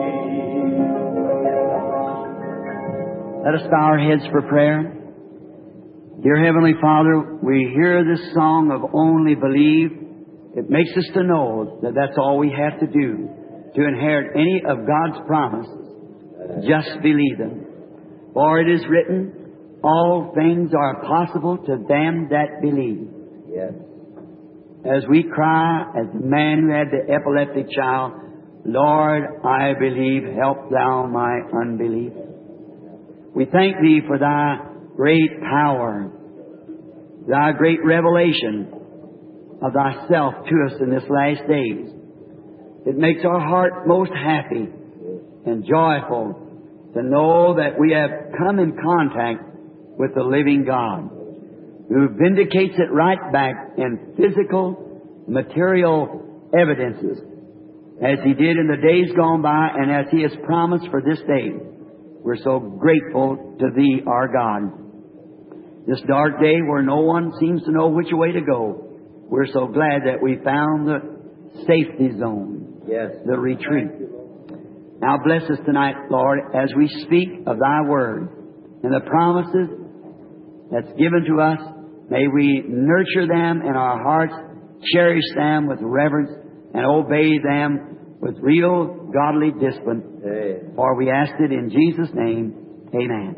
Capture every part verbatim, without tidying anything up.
Let us bow our heads for prayer. Dear Heavenly Father, we hear this song of Only Believe. It makes us to know that that's all we have to do to inherit any of God's promises. Just believe them. For it is written, all things are possible to them that believe. Yes. As we cry, as the man who had the epileptic child, Lord, I believe, help thou my unbelief. We thank Thee for Thy great power, Thy great revelation of Thyself to us in this last days. It makes our heart most happy and joyful to know that we have come in contact with the living God, who vindicates it right back in physical, material evidences, as He did in the days gone by and as He has promised for this day. We're so grateful to Thee, our God. This dark day where no one seems to know which way to go, we're so glad that we found the safety zone, yes, the retreat. Now bless us tonight, Lord, as we speak of Thy Word and the promises that's given to us. May we nurture them in our hearts, cherish them with reverence, and obey them with real godly discipline. Amen. For we ask it in Jesus' name. Amen.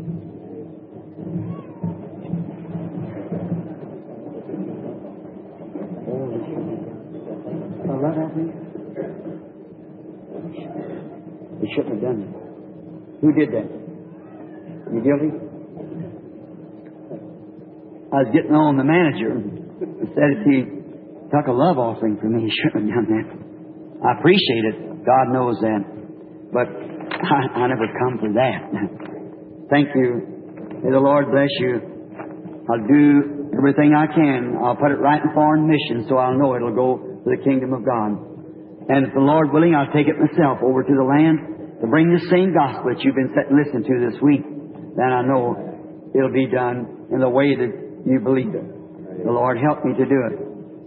You shouldn't have done that. Who did that? You guilty? I was getting on the manager. He said if he took a love offering from me, he shouldn't have done that. I appreciate it. God knows that. But I, I never come for that. Thank you. May the Lord bless you. I'll do everything I can. I'll put it right in foreign missions so I'll know it'll go to the kingdom of God. And if the Lord willing, I'll take it myself over to the land to bring the same gospel that you've been sitting listening to this week. Then I know it'll be done in the way that you believe it. The Lord help me to do it.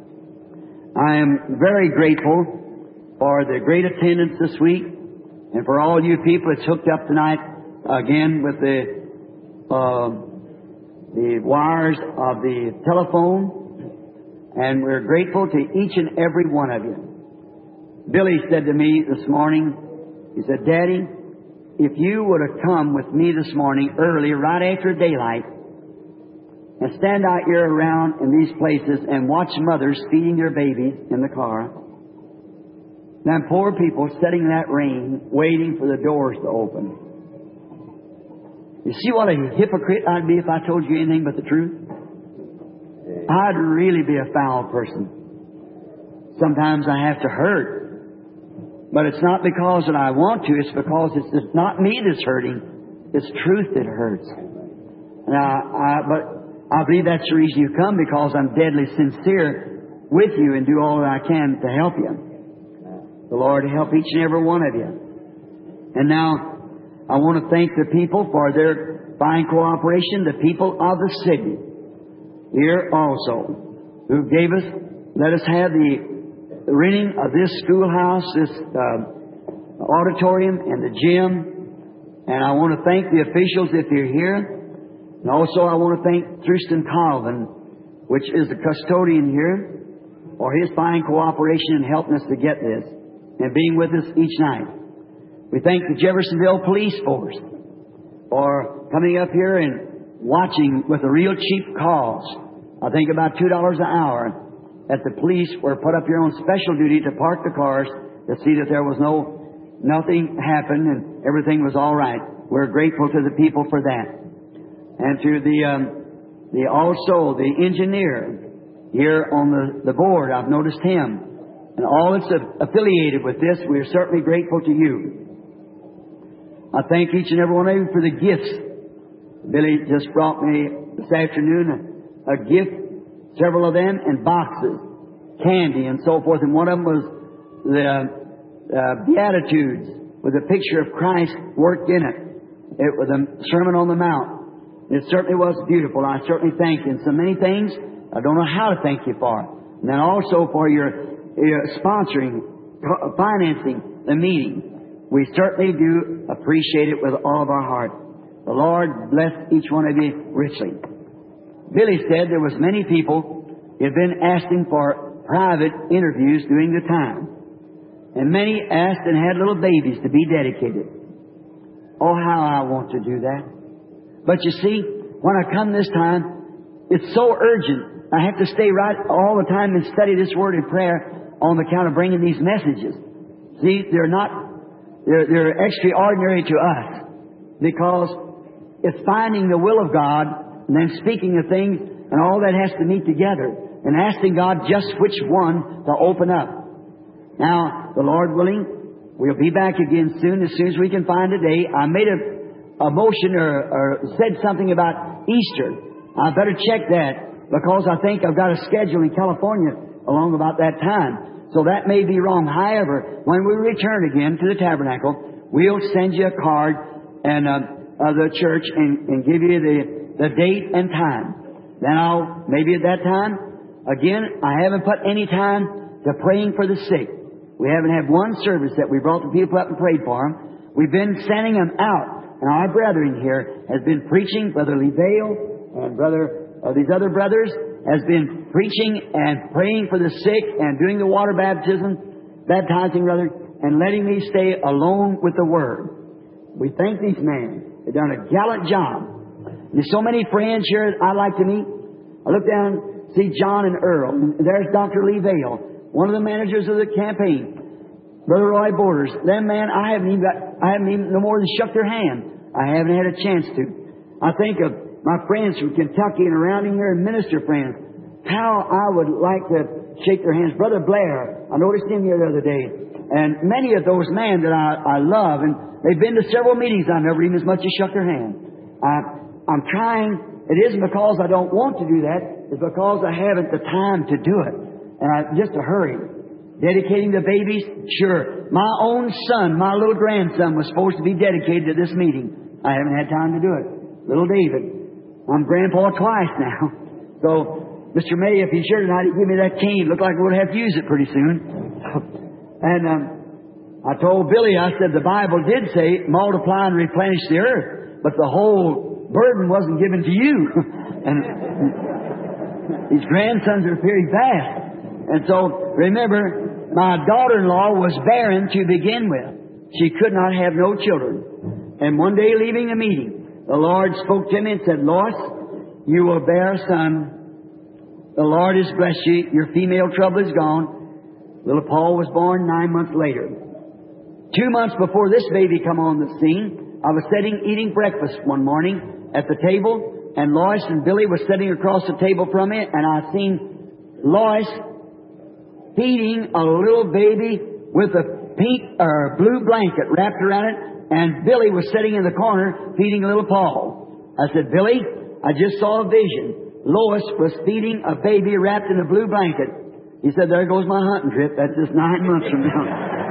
I am very grateful for the great attendance this week and for all you people that's hooked up tonight again with the uh, the wires of the telephone. And we're grateful to each and every one of you. Billy said to me this morning, he said, Daddy, if you would have come with me this morning early, right after daylight, and stand out here around in these places and watch mothers feeding their babies in the car, then poor people sitting in that rain waiting for the doors to open. You see what a hypocrite I'd be if I told you anything but the truth? I'd really be a foul person. Sometimes I have to hurt. But it's not because that I want to. It's because it's just not me that's hurting. It's truth that hurts. Now, I, but I believe that's the reason you come, because I'm deadly sincere with you and do all that I can to help you. The Lord help each and every one of you. And now, I want to thank the people for their fine cooperation, the people of the city here also, who gave us, let us have the The renting of this schoolhouse, this uh, auditorium, and the gym. And I want to thank the officials if you're here. And also I want to thank Thurston Colvin, which is the custodian here, for his fine cooperation in helping us to get this and being with us each night. We thank the Jeffersonville Police Force for coming up here and watching with a real cheap cost. I think about two dollars an hour. That the police were put up here on special duty to park the cars to see that there was no, nothing happened and everything was all right. We're grateful to the people for that. And to the, um, the also the engineer here on the, the board, I've noticed him. And all that's affiliated with this, we're certainly grateful to you. I thank each and every one of you for the gifts. Billy just brought me this afternoon a, a gift. Several of them in boxes, candy and so forth. And one of them was the uh, Beatitudes with a picture of Christ worked in it. It was a Sermon on the Mount. It certainly was beautiful. I certainly thank you. And so many things I don't know how to thank you for. And then also for your, your sponsoring, financing the meeting. we certainly do appreciate it with all of our heart. The Lord bless each one of you richly. Billy said there was many people who had been asking for private interviews during the time. And many asked and had little babies to be dedicated. Oh, how I want to do that. But you see, when I come this time, it's so urgent. I have to stay right all the time and study this Word in prayer on account of bringing these messages. See, they're not, they're, they're extraordinary to us because it's finding the will of God and then speaking of things and all that has to meet together and asking God just which one to open up. Now, the Lord willing, we'll be back again soon, as soon as we can find a day. I made a, a motion or, or said something about Easter. I better check that because I think I've got a schedule in California along about that time. So that may be wrong. However, when we return again to the tabernacle, we'll send you a card and uh, of the church and, and give you the, the date and time. Then I'll, maybe at that time, again, I haven't put any time to praying for the sick. We haven't had one service that we brought the people up and prayed for them. We've been sending them out. And our brethren here has been preaching, Brother Lee Vale and Brother, uh, these other brothers, has been preaching and praying for the sick and doing the water baptism, baptizing rather, and letting me stay alone with the Word. We thank these men. They've done a gallant job. There's so many friends here that I like to meet. I look down, see John and Earl. And there's Doctor Lee Vale, one of the managers of the campaign. Brother Roy Borders. Them man, I haven't even got, I haven't even no more than shook their hand. I haven't had a chance to. I think of my friends from Kentucky and around here and minister friends. How I would like to shake their hands. Brother Blair, I noticed him here the other day. And many of those men that I, I love, and they've been to several meetings. I've never even as much as shook their hand. I, I'm trying. It isn't because I don't want to do that. It's because I haven't the time to do it. And I, just a hurry. Dedicating the babies? Sure. My own son, my little grandson, was supposed to be dedicated to this meeting. I haven't had time to do it. Little David. I'm grandpa twice now. So, Mister May, if he's here tonight, he'd give me that cane. Looked like we'll have to use it pretty soon. And um, I told Billy, I said, the Bible did say, multiply and replenish the earth. But the whole burden wasn't given to you. And these grandsons are very fast. And so, remember, my daughter-in-law was barren to begin with. She could not have no children. And one day leaving a meeting, the Lord spoke to me and said, Lois, you will bear a son. The Lord has blessed you. Your female trouble is gone. Little Paul was born nine months later. Two months before this baby come on the scene, I was sitting eating breakfast one morning at the table, and Lois and Billy were sitting across the table from me, and I seen Lois feeding a little baby with a pink or blue blanket wrapped around it, and Billy was sitting in the corner feeding little Paul. I said, Billy, I just saw a vision. Lois was feeding a baby wrapped in a blue blanket. He said, there goes my hunting trip. That's just nine months from now.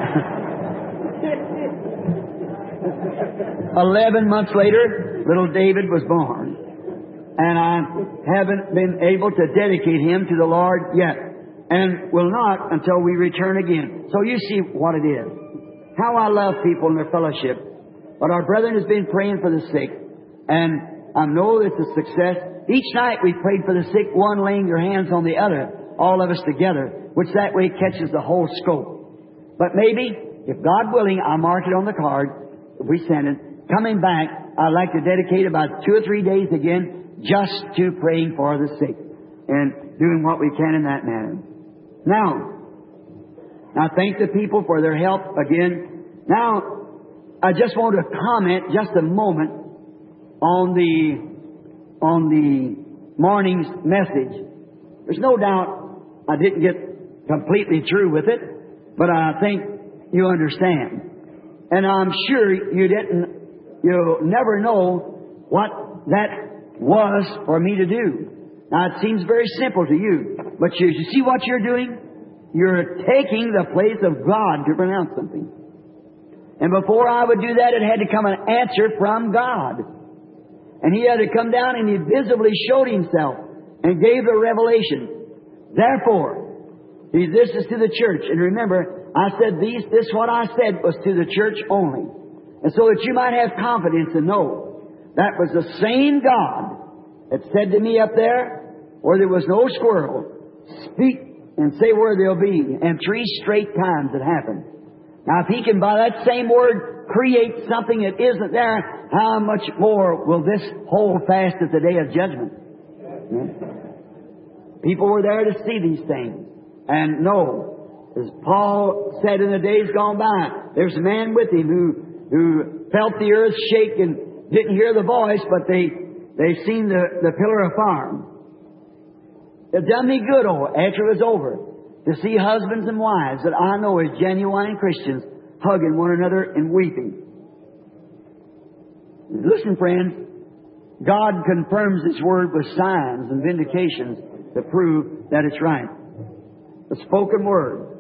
Eleven months later, little David was born. And I haven't been able to dedicate him to the Lord yet. And will not until we return again. So you see what it is. How I love people in their fellowship. But our brethren has been praying for the sick. And I know it's a success. Each night we prayed for the sick, one laying their hands on the other, all of us together, which that way catches the whole scope. But maybe, if God willing, I'll mark it on the card, if we send it. Coming back, I'd like to dedicate about two or three days again just to praying for the sick and doing what we can in that manner. Now, I thank the people for their help again. Now, I just want to comment just a moment on the on the morning's message. There's no doubt I didn't get completely through with it, but I think you understand. And I'm sure you didn't, you'll never know what that was for me to do. Now, it seems very simple to you, but you, you see what you're doing? You're taking the place of God to pronounce something. And before I would do that, it had to come an answer from God. And He had to come down and He visibly showed Himself and gave a revelation. Therefore, this is to the church. And remember, I said, these, this what I said was to the church only. And so that you might have confidence and know that was the same God that said to me up there, where there was no squirrel, speak and say where they'll be. And three straight times it happened. Now if He can by that same word create something that isn't there, how much more will this hold fast at the day of judgment? Yeah. People were there to see these things. And know, as Paul said in the days gone by, there's a man with him who who felt the earth shake and didn't hear the voice, but they they seen the, the pillar of fire. It done me good, oh, after it was over, to see husbands and wives that I know as genuine Christians hugging one another and weeping. Listen, friends, God confirms His Word with signs and vindications to prove that it's right. The spoken Word.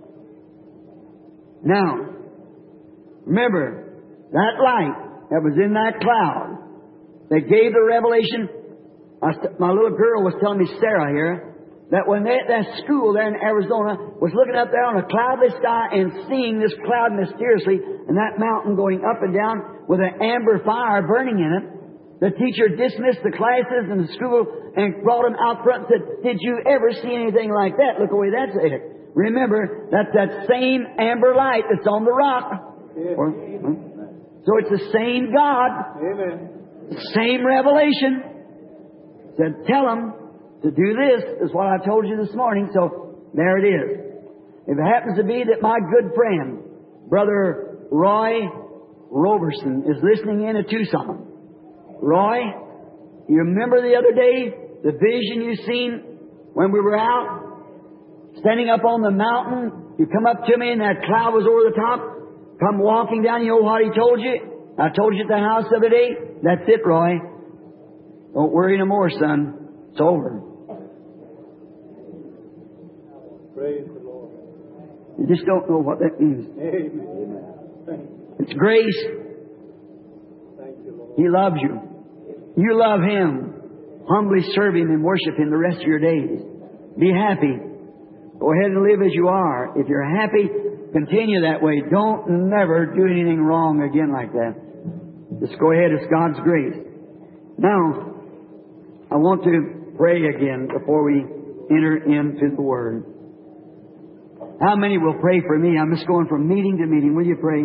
Now, remember, that light that was in that cloud that gave the revelation. My little girl was telling me, Sarah here, that when they, that school there in Arizona was looking up there on a cloudless sky and seeing this cloud mysteriously and that mountain going up and down with an amber fire burning in it, the teacher dismissed the classes in the school and brought them out front and said, did you ever see anything like that? Look the way that's it. Remember, that's that same amber light that's on the rock. Or, so it's the same God. Amen. Same revelation. Said, tell them to do this, is what I told you this morning. So there it is. If it happens to be that my good friend, Brother Roy Roberson, is listening in at Tucson. Roy, you remember the other day, the vision you seen when we were out? Standing up on the mountain, you come up to me and that cloud was over the top. Come walking down, you know what he told you? I told you at the house the other day. That's it, Roy. Don't worry no more, son. It's over. Praise the Lord. You just don't know what that means. Amen. It's grace. Thank you, Lord. He loves you. You love Him. Humbly serve Him and worship Him the rest of your days. Be happy. Go ahead and live as you are. If you're happy, continue that way. Don't never do anything wrong again like that. Just go ahead. It's God's grace. Now, I want to pray again before we enter into the Word. How many will pray for me? I'm just going from meeting to meeting. Will you pray?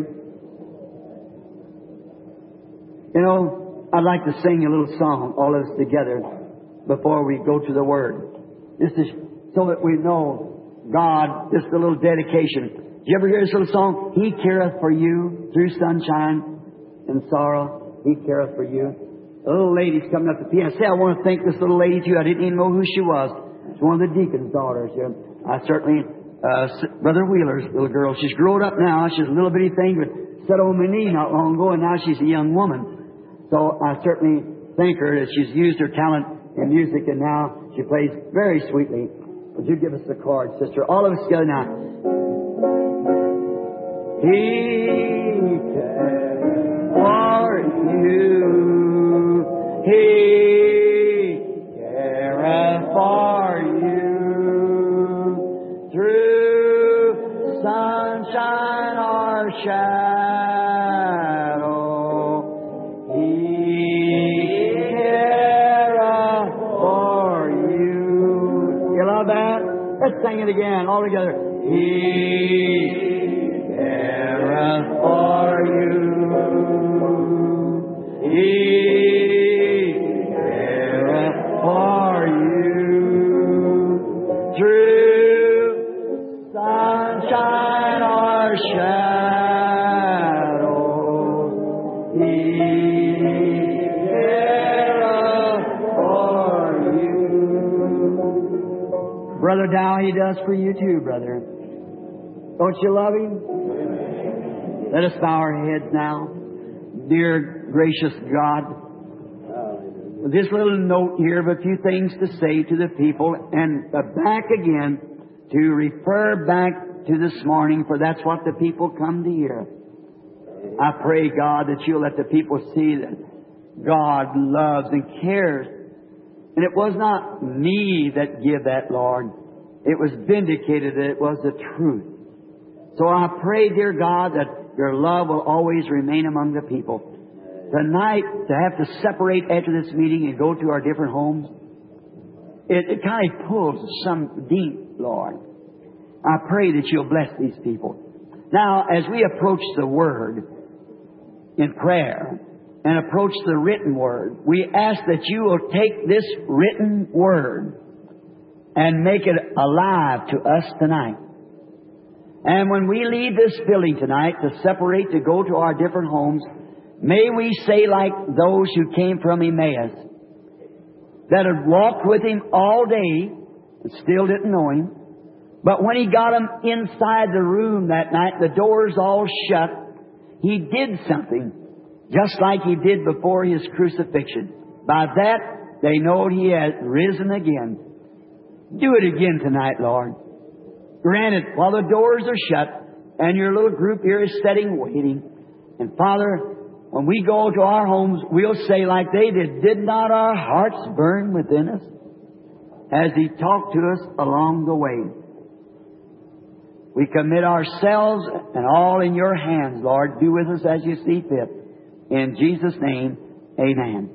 You know, I'd like to sing a little song, all of us together, before we go to the Word. This is so that we know God, just a little dedication. Did you ever hear this little song? He careth for you through sunshine and sorrow. He careth for you. The little lady's coming up to piano. Say, I want to thank this little lady too. I didn't even know who she was. She's one of the deacon's daughters. Yeah. I certainly, uh, Brother Wheeler's little girl. She's grown up now. She's a little bitty thing, but sat on my knee not long ago, and now she's a young woman. So I certainly thank her that she's used her talent in music, and now she plays very sweetly. Would you give us the chord, sister? All of us together now. He careth for you. He careth for you. Through sunshine or shadow, He careth for you. You love that? Let's sing it again, all together. He careth for you. He careth for you. Through sunshine or shadow, He careth for you. Brother Dow, He does for you too, brother. Don't you love Him? Let us bow our heads now. Dear gracious God, with this little note here of a few things to say to the people, and back again to refer back to this morning, for that's what the people come to hear. I pray, God, that You'll let the people see that God loves and cares. And it was not me that give that, Lord. It was vindicated that it was the truth. So I pray, dear God, that Your love will always remain among the people. Tonight, to have to separate after this meeting and go to our different homes, it, it kind of pulls some deep, Lord. I pray that You'll bless these people. Now, as we approach the Word in prayer and approach the written Word, we ask that You will take this written Word and make it alive to us tonight. And when we leave this building tonight to separate to go to our different homes, may we say like those who came from Emmaus, that had walked with Him all day and still didn't know Him. But when He got them inside the room that night, the doors all shut, He did something just like He did before His crucifixion. By that, they know He has risen again. Do it again tonight, Lord. Granted, while the doors are shut and Your little group here is sitting waiting. And Father, when we go to our homes, we'll say like they did, did not our hearts burn within us as He talked to us along the way? We commit ourselves and all in Your hands, Lord. Do with us as You see fit. In Jesus' name, amen.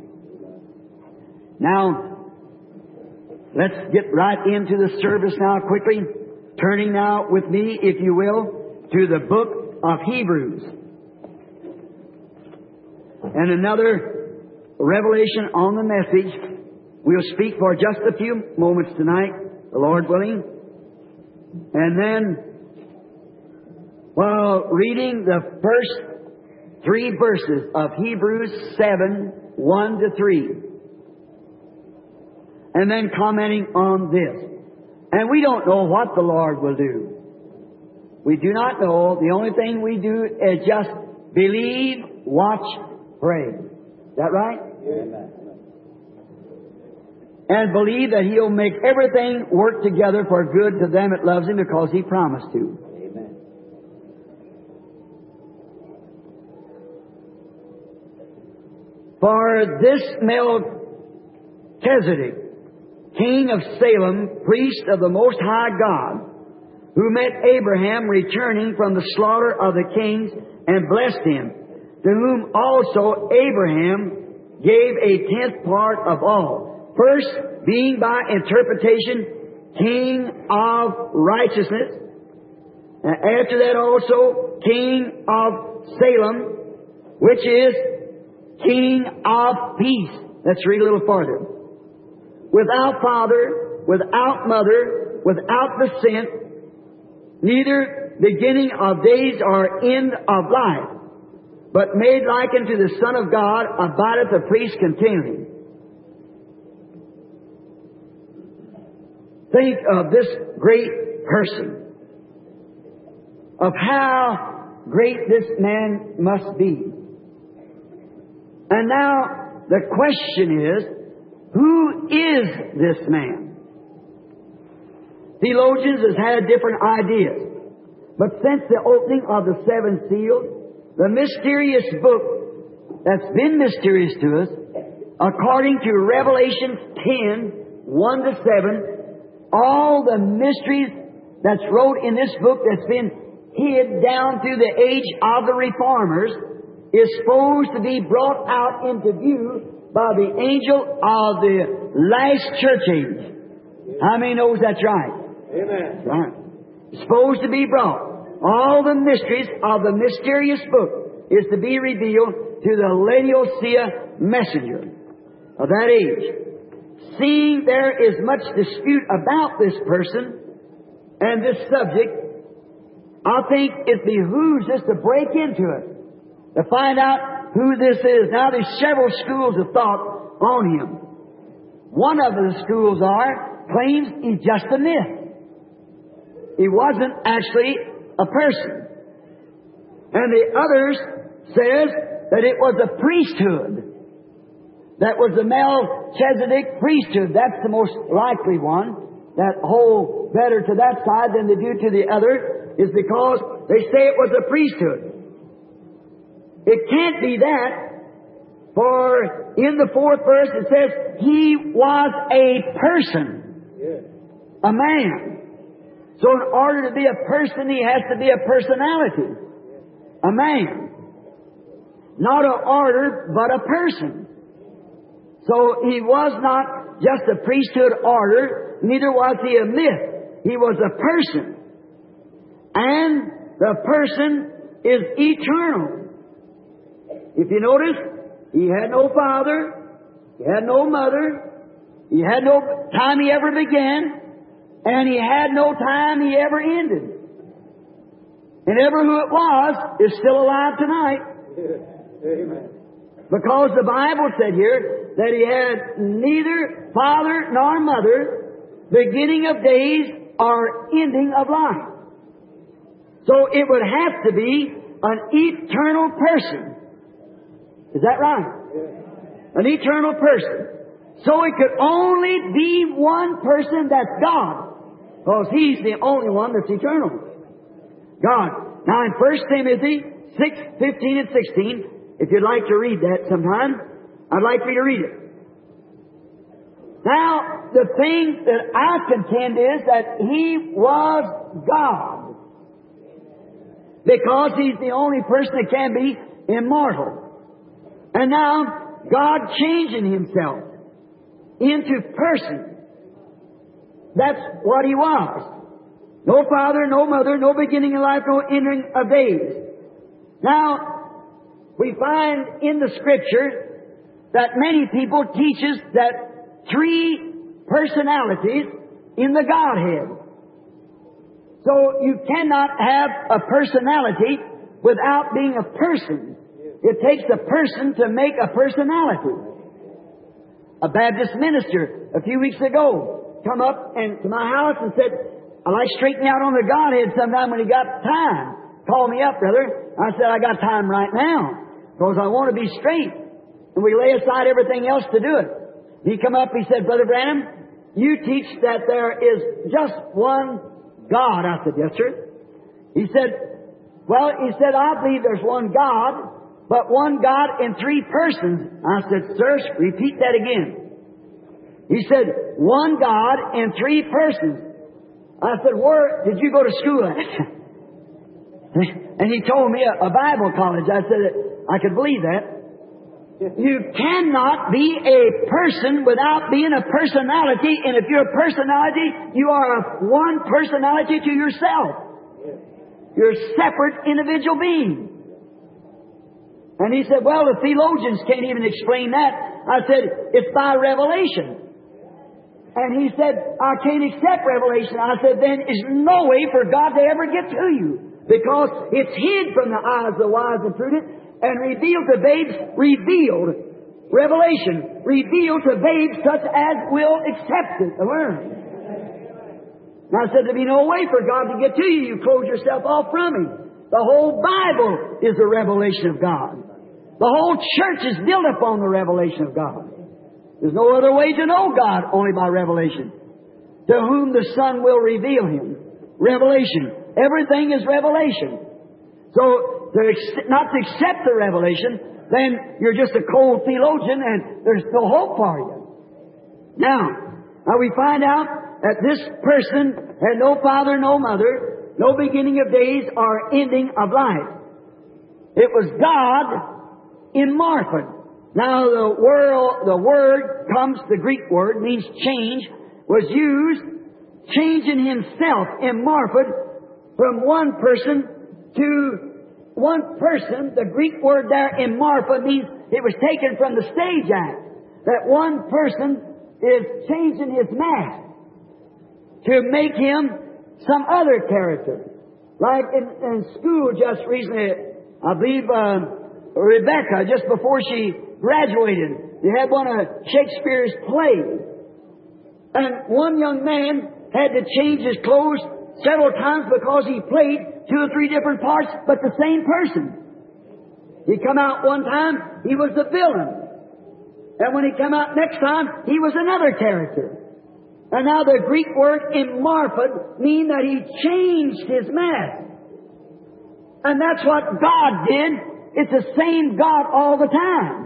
Now, let's get right into the service now quickly. Turning now with me, if you will, to the book of Hebrews. And another revelation on the message. We'll speak for just a few moments tonight, the Lord willing. And then, while reading the first three verses of Hebrews seven, one to three, and then commenting on this. And we don't know what the Lord will do. We do not know. The only thing we do is just believe, watch, pray. Is that right? Amen. And believe that He'll make everything work together for good to them that loves Him because He promised to. Amen. For this Melchizedek, king of Salem, priest of the Most High God, who met Abraham returning from the slaughter of the kings and blessed him, to whom also Abraham gave a tenth part of all. First, being by interpretation king of righteousness, and after that also king of Salem, which is king of peace. Let's read a little farther. Without father, without mother, without descent, neither beginning of days or end of life, but made like unto the Son of God, abideth a priest continually. Think of this great person, of how great this man must be. And now the question is, who is this man? Theologians have had different ideas. But since the opening of the seven seals, the mysterious book that's been mysterious to us, according to Revelation ten, one to seven, all the mysteries that's wrote in this book that's been hid down through the age of the Reformers is supposed to be brought out into view by the angel of the last church age. How many knows that's right? Amen. That's right. It's supposed to be brought. All the mysteries of the mysterious book is to be revealed to the Laodicea messenger of that age. Seeing there is much dispute about this person and this subject, I think it behooves us to break into it, to find out who this is. Now, there's several schools of thought on him. One of the schools are, claims he's just a myth. He wasn't actually a person. And the others says that it was a priesthood. That was the Melchizedek priesthood. That's the most likely one. That hold better to that side than they do to the other is because they say it was a priesthood. It can't be that, for in the fourth verse it says, He was a person, a man. So in order to be a person, he has to be a personality. A man. Not an order, but a person. So he was not just a priesthood order, neither was he a myth. He was a person. And the person is eternal. If you notice, he had no father, he had no mother, he had no time he ever began, and he had no time he ever ended. And ever who it was is still alive tonight. Amen. Because the Bible said here that he had neither father nor mother, beginning of days or ending of life. So it would have to be an eternal person. Is that right? An eternal person. So it could only be one person, that's God. Because He's the only one that's eternal. God. Now in First Timothy six, fifteen and sixteen, if you'd like to read that sometime, I'd like for you to read it. Now, the thing that I contend is that He was God. Because He's the only person that can be immortal. And now, God changing Himself into person. That's what He was. No father, no mother, no beginning of life, no ending of days. Now, we find in the Scripture that many people teaches that three personalities in the Godhead. So you cannot have a personality without being a person. It takes a person to make a personality. A Baptist minister a few weeks ago come up and to my house and said, "I'd like to straighten out on the Godhead sometime when he got time. Call me up, brother." I said, "I got time right now because I want to be straight." And we lay aside everything else to do it. He come up, he said, "Brother Branham, you teach that there is just one God." I said, "Yes, sir." He said, "Well," he said, "I believe there's one God, but one God in three persons." I said, "Sir, repeat that again." He said, "One God in three persons." I said, "Where did you go to school at?" And he told me a, a Bible college. I said, I could believe that. You cannot be a person without being a personality, and if you're a personality, you are a one personality to yourself. You're a separate individual being. And he said, "Well, the theologians can't even explain that." I said, "It's by revelation." And he said, "I can't accept revelation." I said, "Then there's no way for God to ever get to you, because it's hid from the eyes of the wise and prudent, and revealed to babes, revealed, revelation, revealed to babes such as will accept it, learn." And I said, "There'd be no way for God to get to you. You close yourself off from Him. The whole Bible is the revelation of God. The whole church is built upon the revelation of God. There's no other way to know God, only by revelation. To whom the Son will reveal Him. Revelation. Everything is revelation. So, to ex- not to accept the revelation, then you're just a cold theologian and there's no hope for you. Now, now we find out that this person had no father, no mother, no beginning of days or ending of life. It was God in Martha. Now the word, the word comes, the Greek word means change, was used, changing Himself in Martha from one person to one person. The Greek word there in Martha means it was taken from the stage act. That one person is changing his mask to make him some other character. Like in, in school just recently, I believe uh, Rebecca, just before she graduated, they had one of Shakespeare's plays. And one young man had to change his clothes several times because he played two or three different parts, but the same person. He come out one time, he was the villain. And when he come out next time, he was another character. And now the Greek word "immarphed" means that he changed his mask. And that's what God did. It's the same God all the time.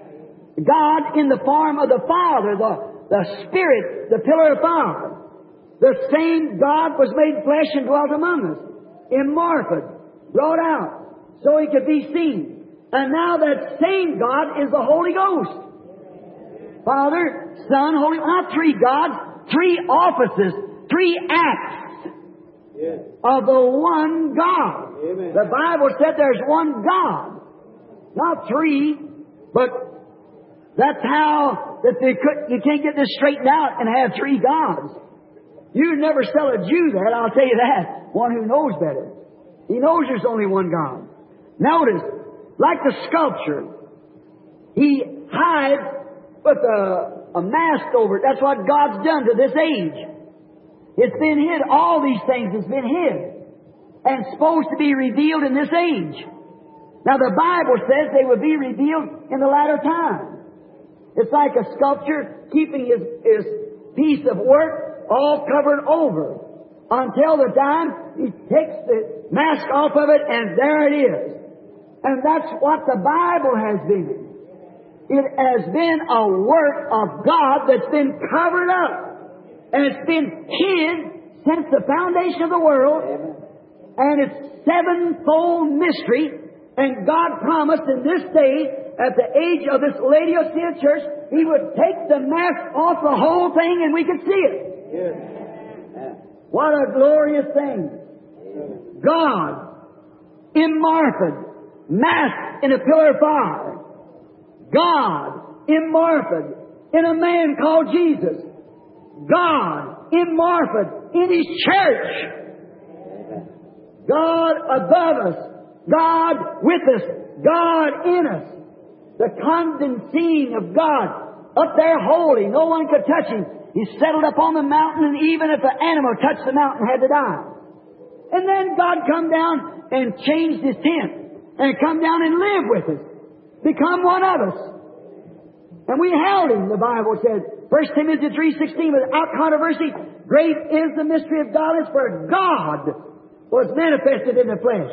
God in the form of the Father, the, the Spirit, the pillar of fire. The same God was made flesh and dwelt among us. In Martha, brought out so He could be seen. And now that same God is the Holy Ghost. Father, Son, Holy... Not three gods, three offices, three acts yes. of the one God. Amen. The Bible said there's one God. Not three, but that's how that they could, you can't get this straightened out and have three gods. You never sell a Jew that, I'll tell you that. One who knows better. He knows there's only one God. Notice, like the sculpture, he hides with a, a mask over it. That's what God's done to this age. It's been hid. All these things has been hid. And supposed to be revealed in this age. Now the Bible says they will be revealed in the latter time. It's like a sculptor keeping his, his piece of work all covered over until the time he takes the mask off of it and there it is. And that's what the Bible has been. It has been a work of God that's been covered up. And it's been hid since the foundation of the world. And it's sevenfold mystery. And God promised in this day, at the age of this Laodicea church, He would take the mask off the whole thing and we could see it. Yes. What a glorious thing. God, in Martha, masked in a pillar of fire. God, in Martha, in a man called Jesus. God, in Martha, in His church. God above us. God with us. God in us. The condensing of God up there holy. No one could touch Him. He settled up on the mountain, and even if an animal touched the mountain, had to die. And then God come down and changed His tent and come down and live with us. Become one of us. And we held Him, the Bible said. First Timothy three sixteen, without controversy, great is the mystery of godliness, for God was manifested in the flesh.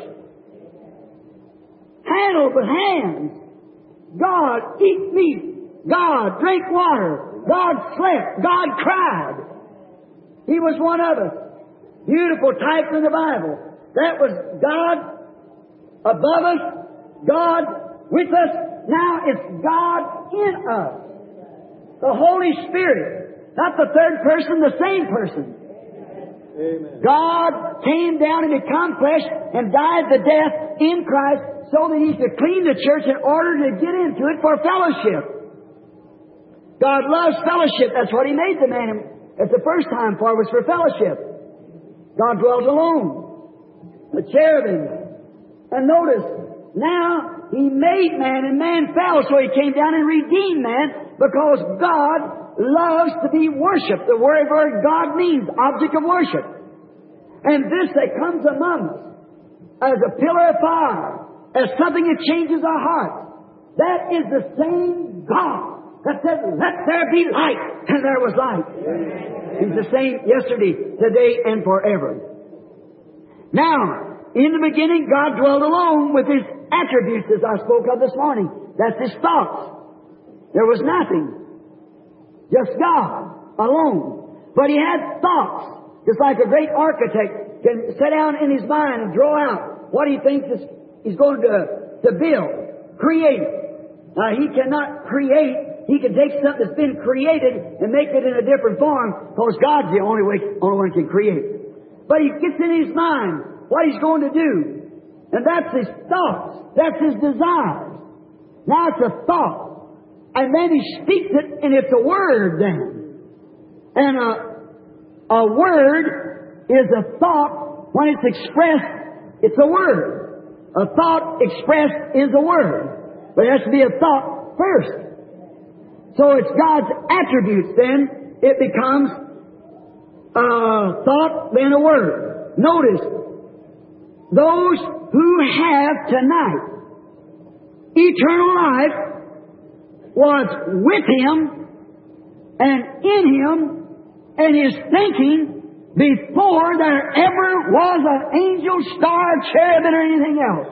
Handled with hands. God eat meat. God drink water. God slept. God cried. He was one of us. Beautiful type in the Bible. That was God above us. God with us. Now it's God in us. The Holy Spirit. Not the third person, the same person. Amen. God came down and become flesh and died the death in Christ so that He could clean the church in order to get into it for fellowship. God loves fellowship. That's what He made the man at the first time for, was for fellowship. God dwells alone. The cherubim. And notice, now He made man and man fell, so He came down and redeemed man because God loves to be worshipped. The word God means object of worship. And this that comes among us as a pillar of fire, as something that changes our hearts, that is the same God that said, let there be light, and there was light. He's the same yesterday, today, and forever. Now, in the beginning, God dwelled alone with His attributes, as I spoke of this morning. That's His thoughts. There was nothing. Just God alone. But He had thoughts. Just like a great architect can sit down in his mind and draw out what he thinks is, he's going to, to build. Create. Now, he cannot create. He can take something that's been created and make it in a different form, because God's the only way, only one can create. But he gets in his mind what he's going to do. And that's his thoughts. That's his desires. Now it's a thought. And then he speaks it, and it's a word then. And a, a word is a thought. When it's expressed, it's a word. A thought expressed is a word. But it has to be a thought first. So it's God's attributes then. It becomes a thought, then a word. Notice, those who have tonight eternal life was with Him and in Him and His thinking before there ever was an angel, star, cherubim, or anything else.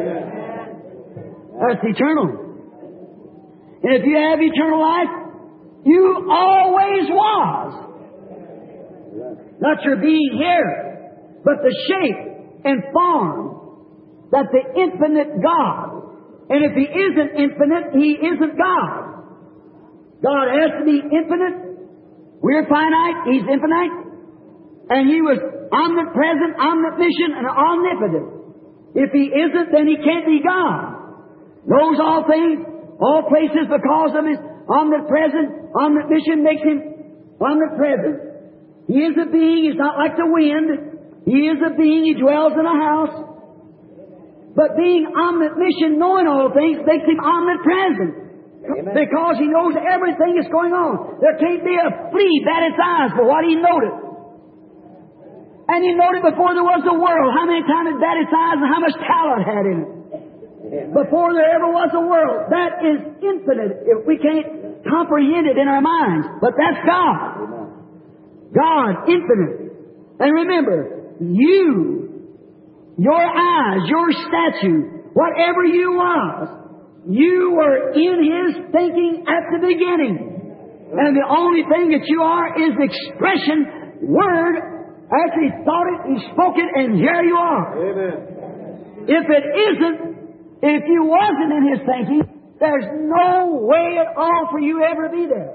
That's eternal. And if you have eternal life, you always was. not your being here, but the shape and form that the infinite God. And if He isn't infinite, He isn't God. God has to be infinite. We're finite. He's infinite. And He was omnipresent, omniscient, and omnipotent. If He isn't, then He can't be God. Knows all things, all places, because of His omnipresent, omniscient makes Him omnipresent. He is a being. He's not like the wind. He is a being. He dwells in a house. But being omniscient, knowing all things, makes Him omnipresent. Amen. Because He knows everything that's going on. There can't be a flea bat its eyes for what He knowed it. And He knowed it before there was a world. How many times it bat its eyes and how much talent had in it? Amen. Before there ever was a world. That is infinite. If we can't comprehend it in our minds. But that's God. Amen. God, infinite. And remember, you, your eyes, your statue, whatever you was, you were in His thinking at the beginning. And the only thing that you are is expression, word. After He thought it, He spoke it, and here you are. Amen. If it isn't, if you wasn't in His thinking, there's no way at all for you ever to be there.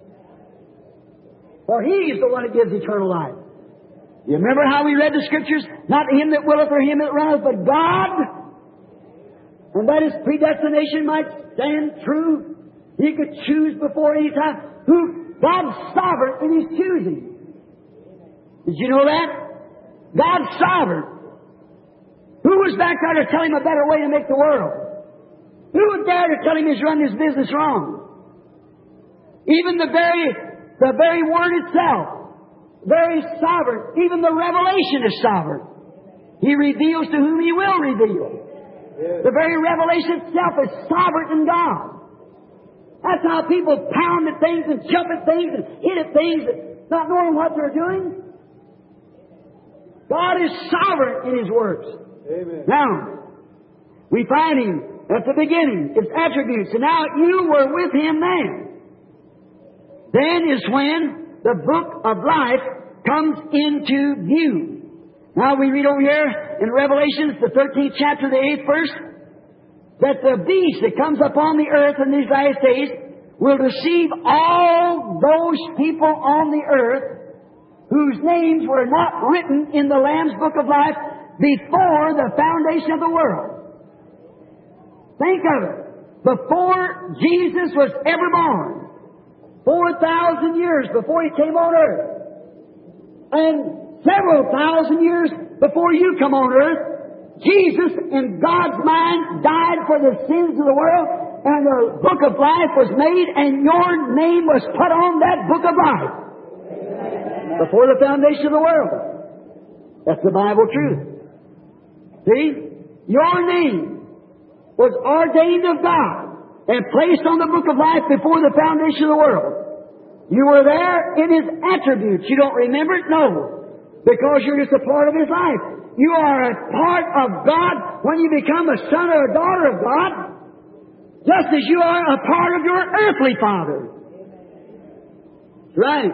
For He's the one that gives eternal life. You remember how we read the Scriptures? Not him that willeth or him that runneth, but God. And that His predestination might stand true. He could choose before any time. Who? God's sovereign in His choosing. Did you know that? God's sovereign. Who was back there to tell Him a better way to make the world? Who was there to tell Him He's run His business wrong? Even the very, the very Word itself, very sovereign. Even the revelation is sovereign. He reveals to whom He will reveal. Yes. The very revelation itself is sovereign in God. That's how people pound at things and jump at things and hit at things, not knowing what they're doing. God is sovereign in His works. Amen. Now, we find Him at the beginning, His attributes. And now you were with Him then. Then is when the book of life comes into view. Now we read over here in Revelations, the thirteenth chapter, the eighth verse, that the beast that comes upon the earth in these last days will deceive all those people on the earth whose names were not written in the Lamb's book of life before the foundation of the world. Think of it. Before Jesus was ever born, four thousand years before He came on earth, and several thousand years before you come on earth, Jesus, in God's mind, died for the sins of the world, and the book of life was made, and your name was put on that book of life. Before the foundation of the world. That's the Bible truth. See? Your name was ordained of God and placed on the book of life before the foundation of the world. You were there in His attributes. You don't remember it? No. Because you're just a part of His life. You are a part of God when you become a son or a daughter of God, just as you are a part of your earthly father. Right.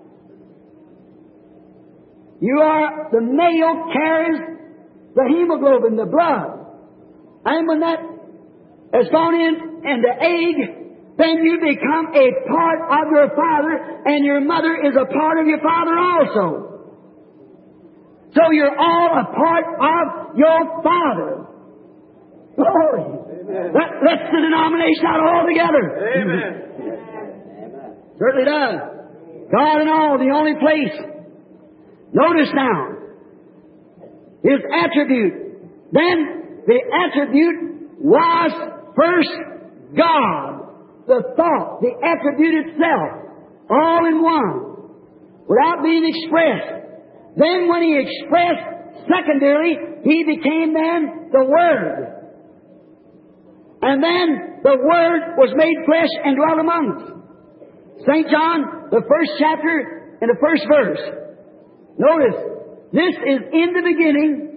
You are, the male carries the hemoglobin, the blood. And when that has gone in and the egg, then you become a part of your father, and your mother is a part of your father also. So you're all a part of your father. Glory. That lets the denomination out altogether. Amen. Certainly does. God and all, the only place. Notice now, His attribute. Then the attribute was first God. The thought, the attribute itself, all in one, without being expressed. Then when He expressed secondarily, He became then the Word. And then the Word was made flesh and dwelt among us. Saint John, the first chapter and the first verse. Notice, this is in the beginning,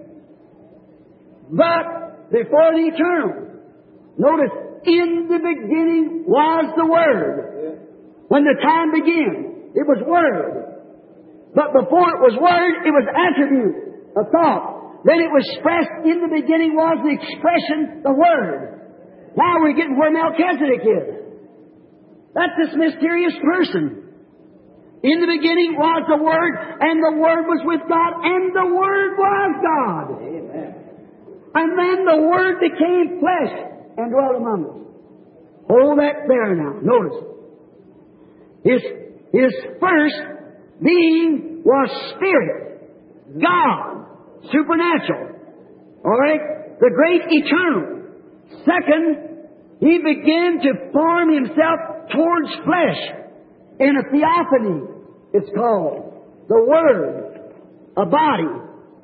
but before the eternal. Notice, in the beginning was the Word. When the time began, it was Word. But before it was Word, it was attribute, a thought. Then it was expressed. In the beginning was the expression, the Word. Now we're getting where Melchizedek is. That's this mysterious person. In the beginning was the Word, and the Word was with God, and the Word was God. Amen. And then the Word became flesh and dwelt among us. Hold that there now. Notice. His, his first being was Spirit, God, supernatural. All right? The great eternal. Second, He began to form Himself towards flesh. In a theophany, it's called. The Word, a body.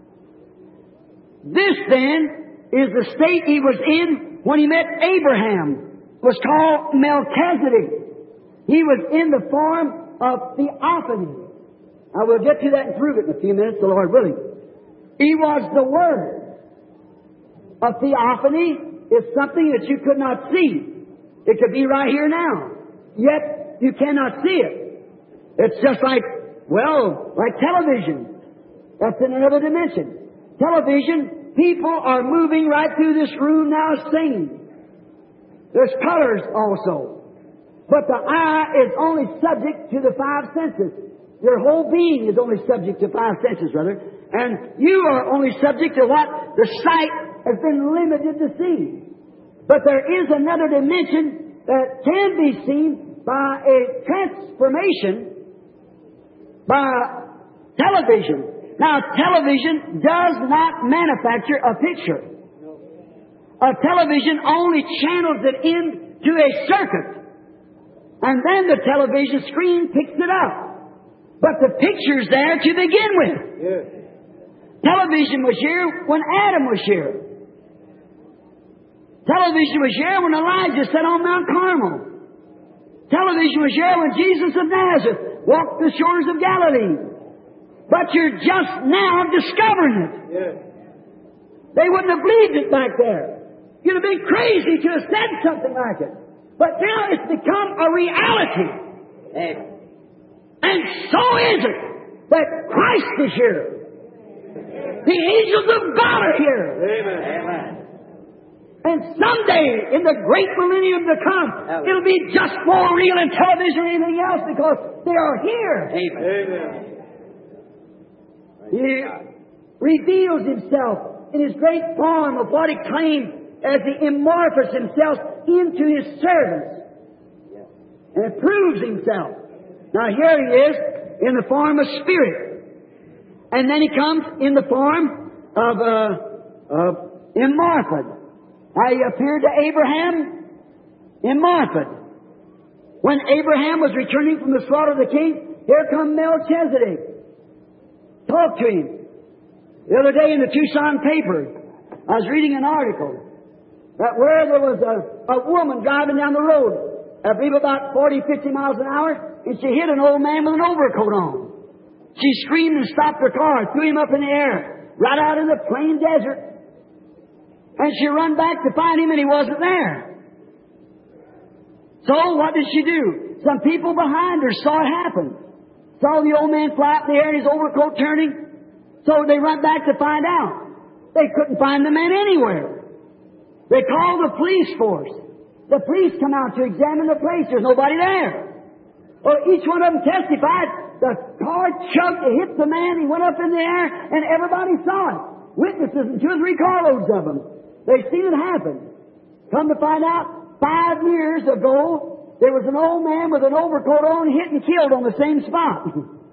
This then is the state He was in when He met Abraham. It was called Melchizedek. He was in the form of theophany. I will get to that and prove it in a few minutes, the Lord willing. He was the Word. A theophany is something that you could not see. It could be right here now. Yet, you cannot see it. It's just like, well, like television. That's in another dimension. Television, people are moving right through this room now singing. There's colors also. But the eye is only subject to the five senses. Your whole being is only subject to five senses, brother. And you are only subject to what the sight has been limited to see. But there is another dimension that can be seen by a transformation by television. Now, television does not manufacture a picture. A television only channels it into a circuit. And then the television screen picks it up. But the picture's there to begin with. Yes. Television was here when Adam was here. Television was here when Elijah sat on Mount Carmel. Television was here when Jesus of Nazareth walked the shores of Galilee. But you're just now discovering it. Yes. They wouldn't have believed it back there. You'd have been crazy to have said something like it. But now it's become a reality. Amen. And so is it that Christ is here. The angels of God are here. Amen. Amen. And someday, in the great millennium to come, it'll be just more real than television or anything else because they are here. Amen. He reveals Himself in His great form of what He claimed as He immorphous Himself into His servants. And proves Himself. Now here He is in the form of Spirit. And then He comes in the form of uh, uh, immorphous. Now, He appeared to Abraham in Martha. When Abraham was returning from the slaughter of the king, here come Melchizedek. Talk to him. The other day in the Tucson paper, I was reading an article that where there was a, a woman driving down the road, I believe about forty, fifty miles an hour, and she hit an old man with an overcoat on. She screamed and stopped her car, threw him up in the air, right out in the plain desert. And she run back to find him, and he wasn't there. So what did she do? Some people behind her saw it happen. Saw the old man fly up in the air and his overcoat turning. So they run back to find out. They couldn't find the man anywhere. They called the police force. The police come out to examine the place. There's nobody there. Well, each one of them testified. The car chugged, it hit the man, he went up in the air, and everybody saw it. Witnesses and two or three carloads of them. They've seen it happen. Come to find out, five years ago, there was an old man with an overcoat on, hit and killed on the same spot.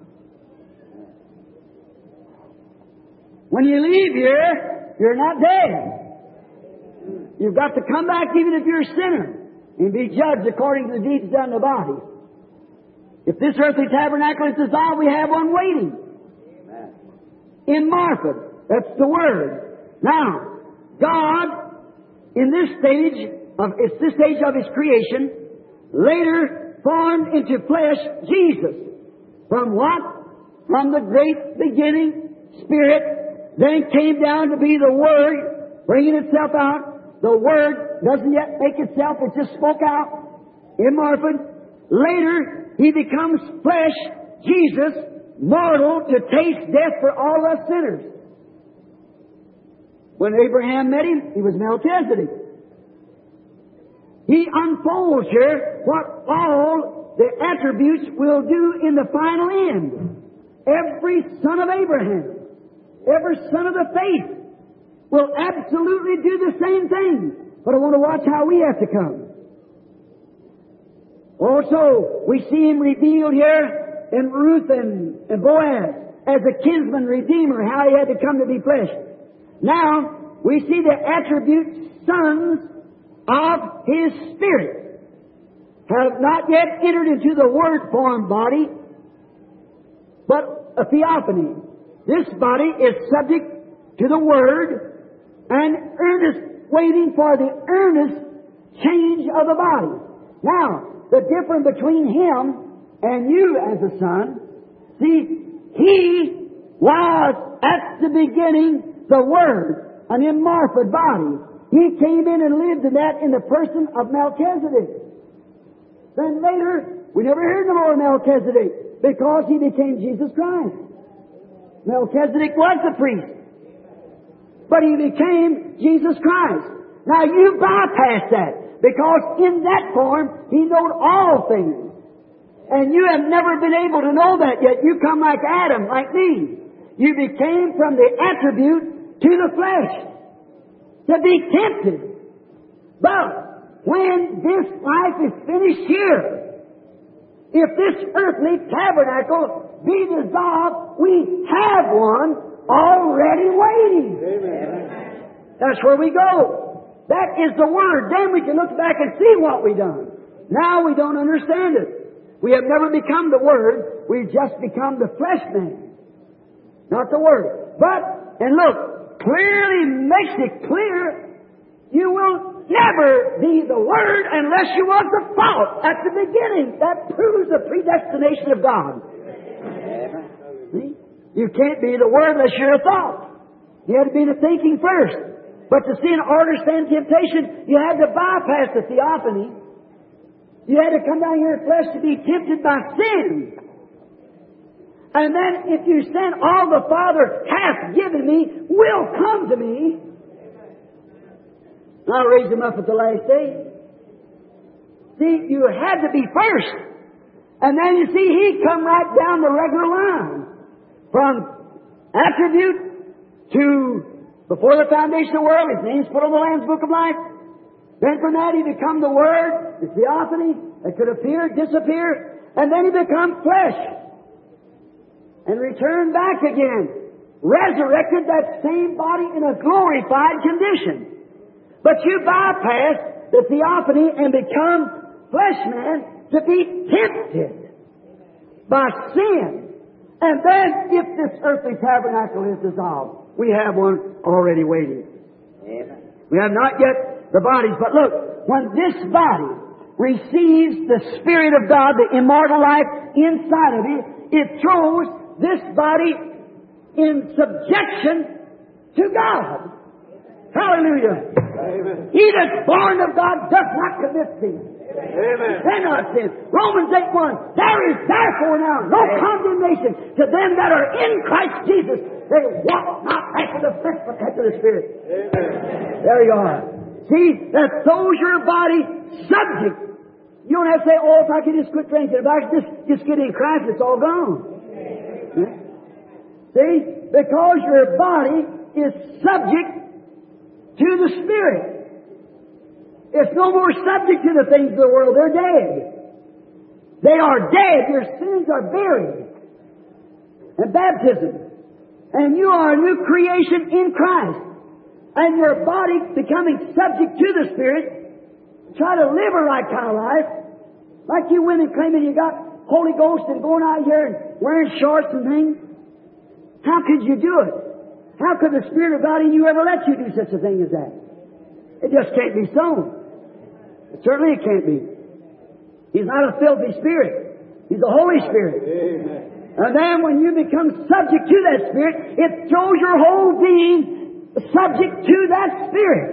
When you leave here, you're not dead. You've got to come back even if you're a sinner and be judged according to the deeds done in the body. If this earthly tabernacle is dissolved, we have one waiting. In Martha. That's the Word. Now, God, in this stage of it's this stage of His creation, later formed into flesh Jesus. From what? From the great beginning Spirit, then came down to be the Word, bringing itself out. The Word doesn't yet make itself, it just spoke out. Immorphed. Later, He becomes flesh, Jesus, mortal to taste death for all us sinners. When Abraham met him, he was Melchizedek. He unfolds here what all the attributes will do in the final end. Every son of Abraham, every son of the faith will absolutely do the same thing. But I want to watch how we have to come. Also, we see Him revealed here in Ruth and, and Boaz as a kinsman redeemer, how He had to come to be flesh. Now, we see the attributes, sons of His Spirit, have not yet entered into the Word-formed body, but a theophany. This body is subject to the Word and earnest, waiting for the earnest change of the body. Now, the difference between Him and you as a son, see, He was at the beginning the Word, an immortal body. He came in and lived in that in the person of Melchizedek. Then later, we never heard no more of Melchizedek because he became Jesus Christ. Melchizedek was the priest, but he became Jesus Christ. Now you bypass that because in that form he knowed all things. And you have never been able to know that yet. You come like Adam, like me. You became from the attribute to the flesh to be tempted. But when this life is finished here, if this earthly tabernacle be dissolved, we have one already waiting. Amen. That's where we go. That is the Word. Then we can look back and see what we've done. Now we don't understand it. We have never become the Word. We've just become the flesh man. Not the Word. But, and look, clearly makes it clear, you will never be the Word unless you was the thought at the beginning. That proves the predestination of God. See? You can't be the Word unless you're a thought. You had to be the thinking first. But to see in order to stand temptation, you had to bypass the theophany. You had to come down here in flesh to be tempted by sin. And then if you sin, all the Father hath given me will come to me. I'll raise him up at the last day. See, you had to be first. And then you see, He come right down the regular line. From attribute to before the foundation of the world, His name's put on the Lamb's Book of Life. Then from that He become the Word, the theophany that could appear, disappear, and then He become flesh. And return back again. Resurrected that same body in a glorified condition. But you bypass the theophany and become flesh man to be tempted by sin. And then if this earthly tabernacle is dissolved, we have one already waiting. Amen. We have not yet the bodies, but look, when this body receives the Spirit of God, the immortal life inside of it, it throws this body in subjection to God. Hallelujah. Amen. He that's born of God does not commit sin. Amen. Cannot sin. Romans eight one. There is therefore now no Amen. Condemnation to them that are in Christ Jesus. They walk not after the flesh, but after the Spirit. Amen. There you are. See, that throws your body subject. You don't have to say, oh, if I can just quit drinking, if I can just, just get in Christ, it's all gone. Yeah. See? Because your body is subject to the Spirit. It's no more subject to the things of the world. They're dead. They are dead. Your sins are buried. And baptism. And you are a new creation in Christ. And your body becoming subject to the Spirit. Try to live a right kind of life. Like you women claiming you got Holy Ghost and going out here and wearing shorts and things. How could you do it? How could the Spirit of God in you ever let you do such a thing as that? It just can't be so. Certainly it can't be. He's not a filthy spirit. He's the Holy Spirit. Amen. And then when you become subject to that Spirit, it throws your whole being subject to that Spirit.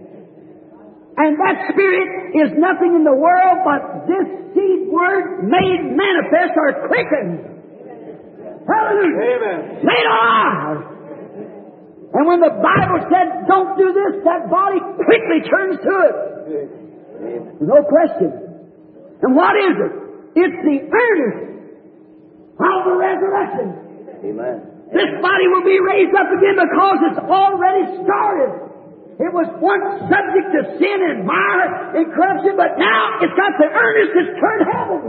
And that Spirit is nothing in the world but this seed word made manifest or quickened. Hallelujah. Amen. Later on. And when the Bible said, don't do this, that body quickly turns to it. No question. And what is it? It's the earnest of the resurrection. Amen. This body will be raised up again because it's already started. It was once subject to sin and mire and corruption, but now it's got the earnest that's turned heaven.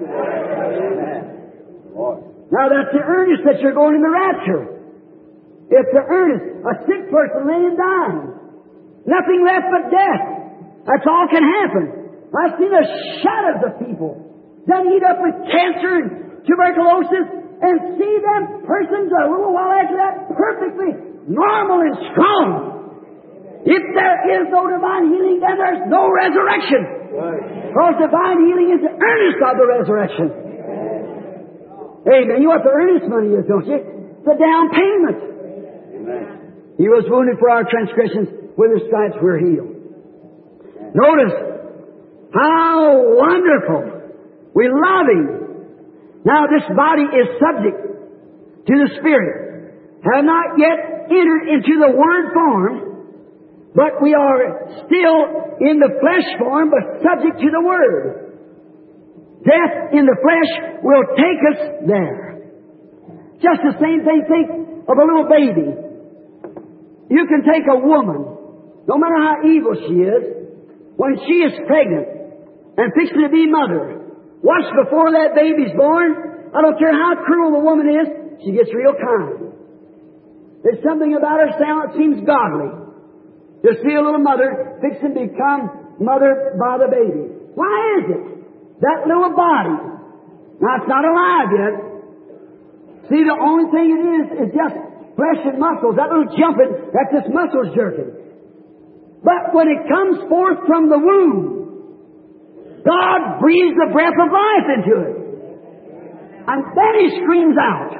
Now that's the earnest that you're going in the rapture. It's the earnest. A sick person laying dying. Nothing left but death. That's all can happen. I've seen the shadows of people done eat up with cancer and tuberculosis, and see them persons a little while after that perfectly normal and strong. If there is no divine healing, then there's no resurrection. Because divine healing is the earnest of the resurrection. Amen. You know what the earnest money is, don't you? The down payment. He was wounded for our transgressions, with His stripes we're healed. Notice how wonderful. We love Him. Now this body is subject to the Spirit. Have not yet entered into the Word form, but we are still in the flesh form, but subject to the Word. Death in the flesh will take us there. Just the same thing, think of a little baby. You can take a woman, no matter how evil she is, when she is pregnant and fixing to be mother. Watch before that baby's born. I don't care how cruel the woman is, she gets real kind. There's something about her sound that seems godly. To see a little mother fixing to become mother by the baby. Why is it? That little body. Now it's not alive yet. See, the only thing it is is just flesh and muscles. That little jumping, that's just muscles jerking. But when it comes forth from the womb, God breathes the breath of life into it. And then He screams out.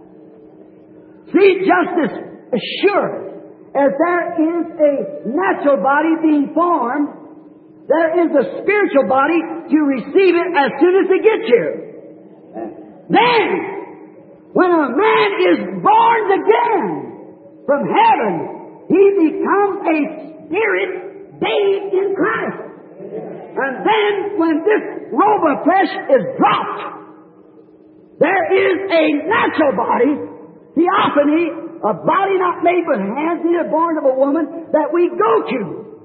See, just as assured as there is a natural body being formed, there is a spiritual body to receive it as soon as it gets here. Then, when a man is born again from heaven, he becomes a spirit bathed in Christ. And then, when this robe of flesh is dropped, there is a natural body, theophany, a body not made with hands, neither born of a woman, that we go to.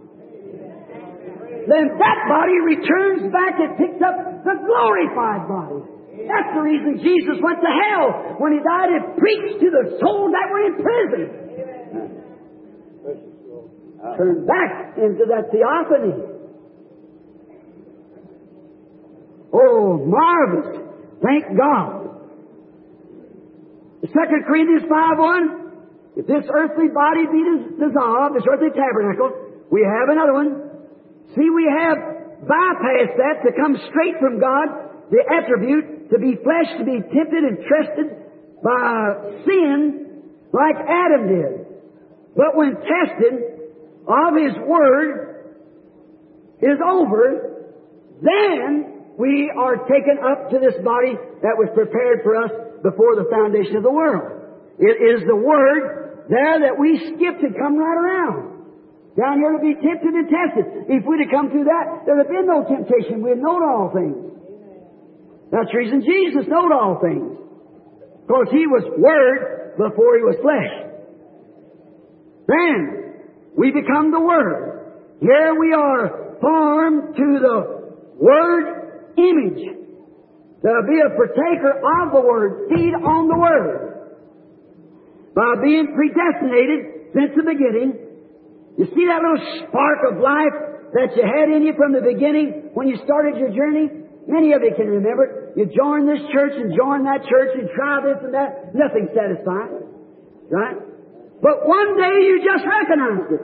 Then that body returns back and picks up the glorified body. That's the reason Jesus went to hell when He died and preached to the souls that were in prison. Turn back into that theophany. Oh, marvelous. Thank God. Second Corinthians five one, if this earthly body be dissolved, this earthly tabernacle, we have another one. See, we have bypassed that to come straight from God, the attribute to be flesh, to be tempted and tested by sin like Adam did. But when tested of His Word is over, then we are taken up to this body that was prepared for us before the foundation of the world. It is the Word there that we skipped and come right around. Down here to be tempted and tested. If we'd have come through that, there'd have been no temptation. We'd known all things. That's the reason Jesus knowed all things. Because He was Word before He was flesh. Then, we become the Word. Here we are formed to the Word image. To be a partaker of the Word. Feed on the Word. By being predestinated since the beginning. You see that little spark of life that you had in you from the beginning when you started your journey? Many of you can remember it. You joined this church and joined that church and tried this and that. Nothing satisfied. Right? But one day you just recognized it.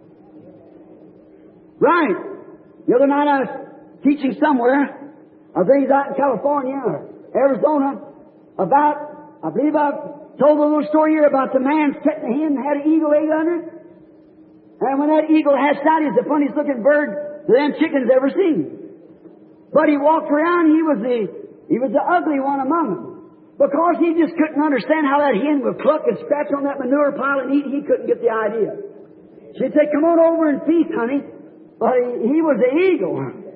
Right. The other night I was teaching somewhere. I think it was out in California or Arizona about, I believe I've told a little story here about the man setting a hen and had an eagle egg under it. And when that eagle hatched out, he's the funniest looking bird that them chickens ever seen. But he walked around, he was the, he was the ugly one among them. Because he just couldn't understand how that hen would cluck and scratch on that manure pile and eat. He couldn't get the idea. She'd say, come on over and feast, honey. But he, he was the eagle.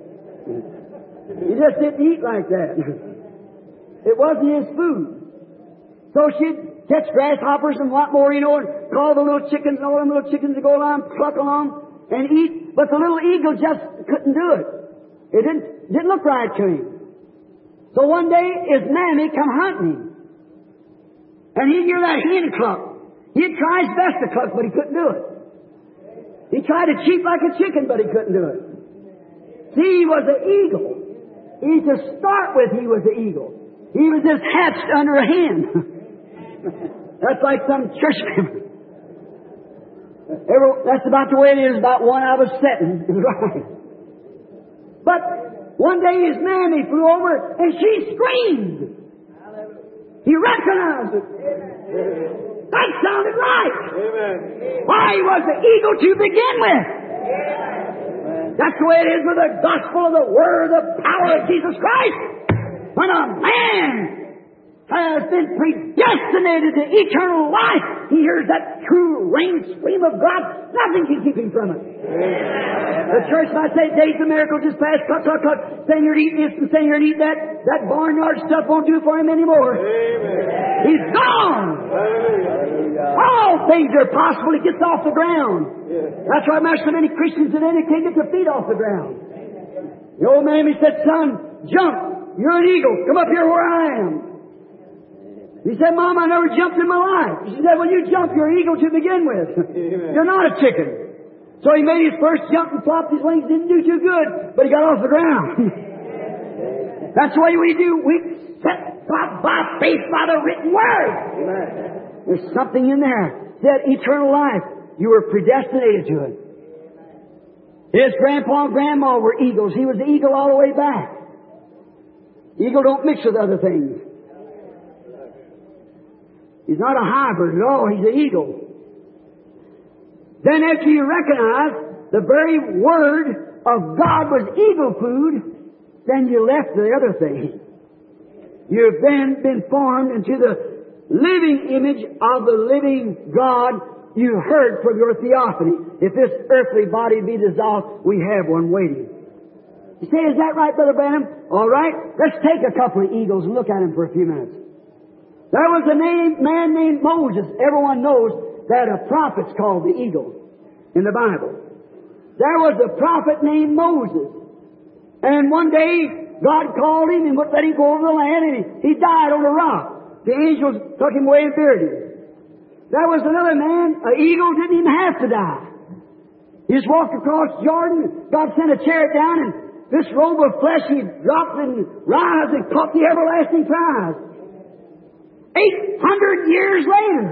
He just didn't eat like that. It wasn't his food. So she'd catch grasshoppers and what more, you know, and call the little chickens and all them little chickens to go along, cluck along and eat. But the little eagle just couldn't do it. It didn't, didn't look right to him. So one day his mammy come hunting him. And he'd hear that hen cluck. He'd try his best to cluck, but he couldn't do it. He tried to cheep like a chicken, but he couldn't do it. See, he was an eagle. He, to start with, he was the eagle. He was just hatched under a hen. That's like some church member. Every, that's about the way it is about one I was setting. Right. But one day his mammy flew over and she screamed. He recognized it. That sounded right. Why, he was the eagle to begin with. That's the way it is with the gospel of the word, the power of Jesus Christ. When a man has been predestinated to eternal life, he hears that true rain stream of God. Nothing can keep him from it. Amen. The church might say, days of miracle just passed, cluck, cluck, cluck, stand here and eat this and stand here and eat that. That barnyard stuff won't do for him anymore. Amen. He's gone. Hallelujah. All things are possible. He gets off the ground. Yeah. That's why there's so many Christians today that can't get their feet off the ground. The old man, he said, son, jump. You're an eagle. Come up here where I am. He said, Mom, I never jumped in my life. She said, well, you jump, you're an eagle to begin with. Amen. You're not a chicken. So he made his first jump and flopped his wings. Didn't do too good, but he got off the ground. That's the way we do. We set by, by faith by the written word. Amen. There's something in there. That eternal life. You were predestinated to it. His grandpa and grandma were eagles. He was the eagle all the way back. Eagle don't mix with other things. He's not a hybrid at all. He's an eagle. Then after you recognize the very word of God was eagle food, then you left the other thing. You've then been formed into the living image of the living God you heard from your theophany. If this earthly body be dissolved, we have one waiting. You say, is that right, Brother Branham? All right. Let's take a couple of eagles and look at them for a few minutes. There was a name, man named Moses. Everyone knows that a prophet's called the eagle in the Bible. There was a prophet named Moses. And one day, God called him and let him go over the land, and he, he died on a rock. The angels took him away and buried him. There was another man, an eagle, didn't even have to die. He just walked across Jordan. God sent a chariot down, and this robe of flesh, he dropped and rise and caught the everlasting prize. Eight hundred years later.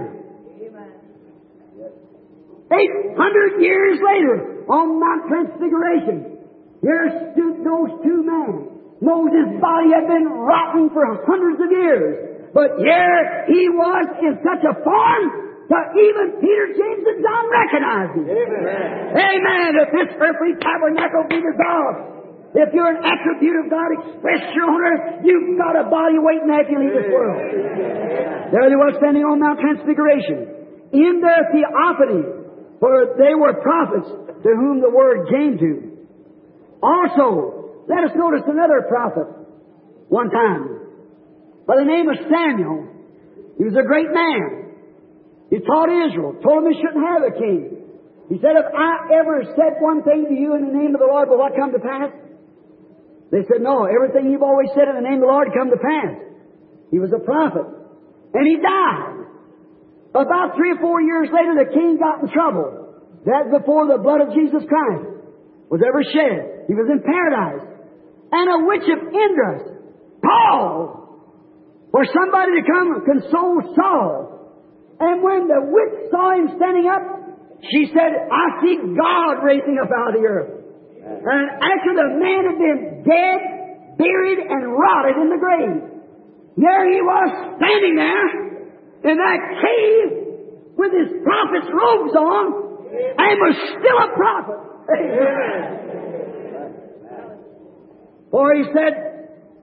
Eight hundred years later, on Mount Transfiguration, here stood those two men. Moses' body had been rotten for hundreds of years. But here he was in such a form that even Peter, James, and John recognized him. Amen. Amen. If this earthly tabernacle be dissolved, if you're an attribute of God expressed here on earth, you've got a body waiting after you leave this world. There they were standing on Mount Transfiguration. In their theophany, for they were prophets to whom the word came to. Also, let us notice another prophet one time by the name of Samuel. He was a great man. He taught Israel, told them they shouldn't have a king. He said, if I ever said one thing to you in the name of the Lord, will what come to pass? They said, no, everything you've always said in the name of the Lord come to pass. He was a prophet. And he died. About three or four years later, the king got in trouble. That before the blood of Jesus Christ was ever shed. He was in paradise. And a witch of Indra called for somebody to come and console Saul. And when the witch saw him standing up, she said, I see God raising up out of the earth. And after the man had been dead, buried, and rotted in the grave, there he was standing there in that cave with his prophet's robes on, and was still a prophet. Amen. For he said,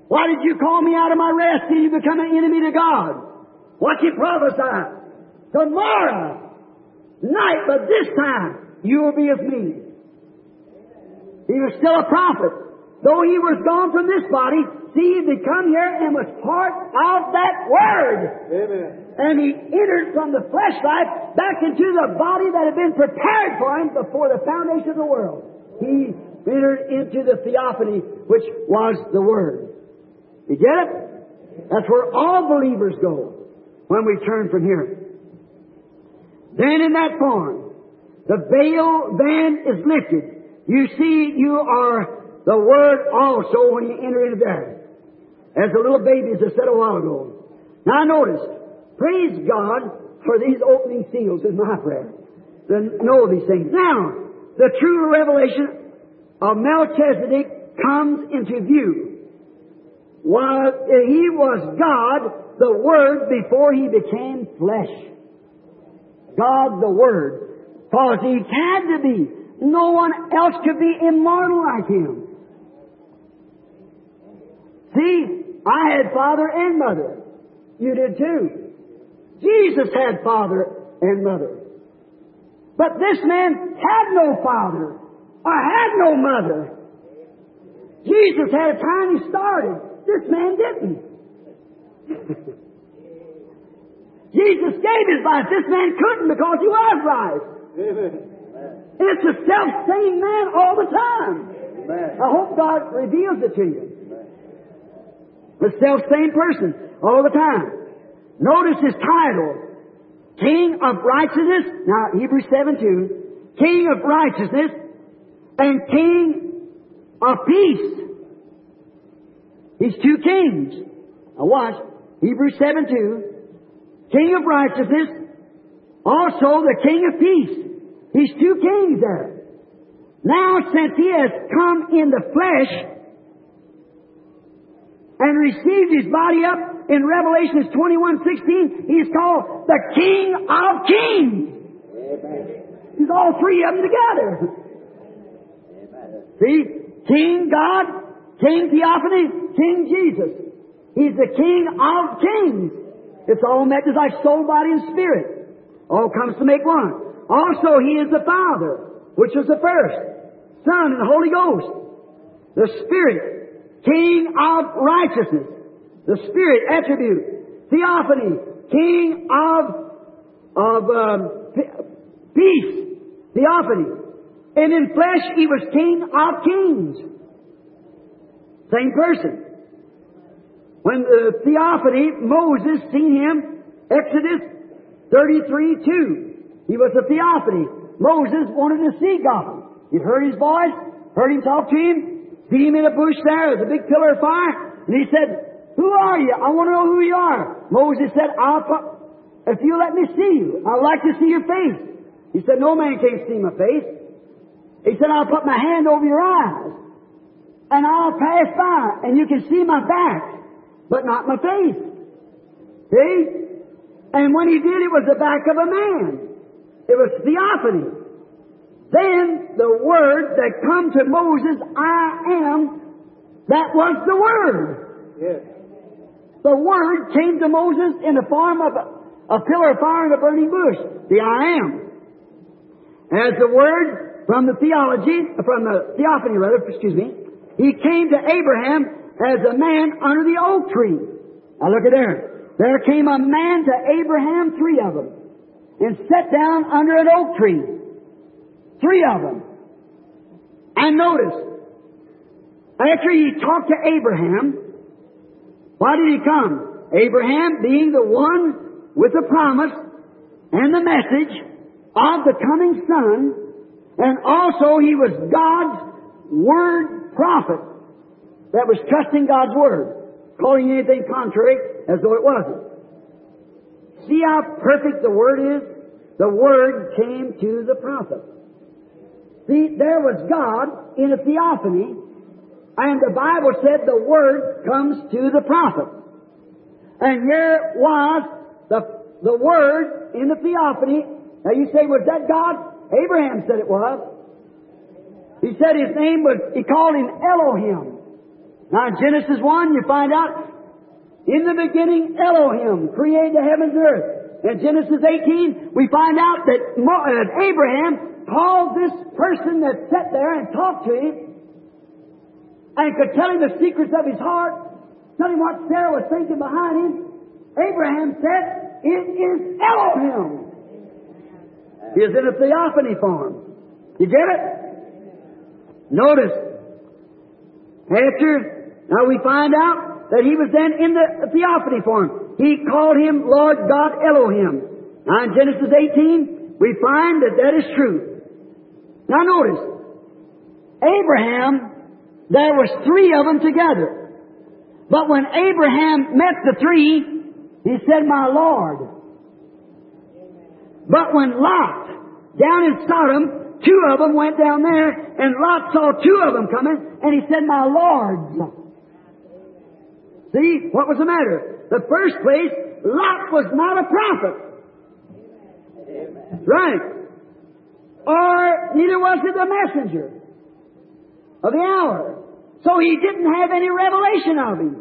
Why did you call me out of my rest till you become an enemy to God? Watch him prophesy. Tomorrow night, but this time, you will be with me. He was still a prophet. Though he was gone from this body, see, he come here and was part of that Word. Amen. And he entered from the flesh life back into the body that had been prepared for him before the foundation of the world. He entered into the theophany, which was the Word. You get it? That's where all believers go when we turn from here. Then in that form, the veil then is lifted. You see, you are the Word also when you enter into there. As the little babies I said a while ago. Now notice, praise God for these opening seals is my prayer. To know these things. Now, the true revelation of Melchizedek comes into view. While he was God, the Word, before he became flesh. God the Word. Because he had to be. No one else could be immortal like him. See, I had father and mother. You did too. Jesus had father and mother. But this man had no father or had no mother. Jesus had a time he started. This man didn't. Jesus gave his life. This man couldn't because he was life. Amen. It's the self-same man all the time. Amen. I hope God reveals it to you. The self-same person all the time. Notice his title. King of Righteousness. Now, Hebrews seven two. King of Righteousness and King of Peace. He's two kings. Now watch. Hebrews seven two. King of Righteousness. Also the King of Peace. He's two kings there. Now, since he has come in the flesh and received his body up in Revelation twenty-one sixteen, he's called the King of Kings. He's all three of them together. See? King God, King Theophany, King Jesus. He's the King of Kings. It's all met just like soul, body, and spirit. All comes to make one. Also, He is the Father, which is the first, Son, and the Holy Ghost. The Spirit, King of righteousness. The Spirit, attribute. Theophany, King of, of um, peace. Theophany. And in flesh, He was King of kings. Same person. When the Theophany, Moses seen Him, Exodus thirty-three two. He was a theophany. Moses wanted to see God. He heard His voice, heard Him talk to him, see Him in a bush there, there's a big pillar of fire, and He said, "Who are you? I want to know who you are." Moses said, I'll put, "If you let me see you, I'd like to see your face." He said, "No man can see my face." He said, "I'll put my hand over your eyes, and I'll pass by, and you can see my back, but not my face." See? And when He did, it was the back of a man. It was theophany. Then the Word that come to Moses, "I am," that was the Word. Yes. The Word came to Moses in the form of a, a pillar of fire and a burning bush. The "I am." As the Word from the theology, from the theophany rather, excuse me, He came to Abraham as a man under the oak tree. Now look at there. There came a man to Abraham, three of them, and sat down under an oak tree. Three of them. And notice, after He talked to Abraham, why did He come? Abraham being the one with the promise and the message of the coming Son, and also he was God's Word prophet that was trusting God's Word, calling anything contrary as though it wasn't. See how perfect the Word is? The Word came to the prophet. See, there was God in a theophany, and the Bible said the Word comes to the prophet. And here was the, the Word in the theophany. Now you say, was that God? Abraham said it was. He said His name was, he called Him Elohim. Now in Genesis one, you find out, in the beginning, Elohim created the heavens and earth. In Genesis eighteen, we find out that Abraham called this person that sat there and talked to him and could tell him the secrets of his heart, tell him what Sarah was thinking behind him. Abraham said, "It is Elohim." He is in a theophany form. You get it? Notice, after, now we find out that he was then in the theophany form. He called him Lord God Elohim. Now in Genesis eighteen, we find that that is true. Now notice, Abraham, there was three of them together. But when Abraham met the three, he said, "My Lord." But when Lot, down in Sodom, two of them went down there, and Lot saw two of them coming, and he said, "My Lords." See, what was the matter? The first place, Lot was not a prophet. Amen. Right. Or neither was he the messenger of the hour. So he didn't have any revelation of him.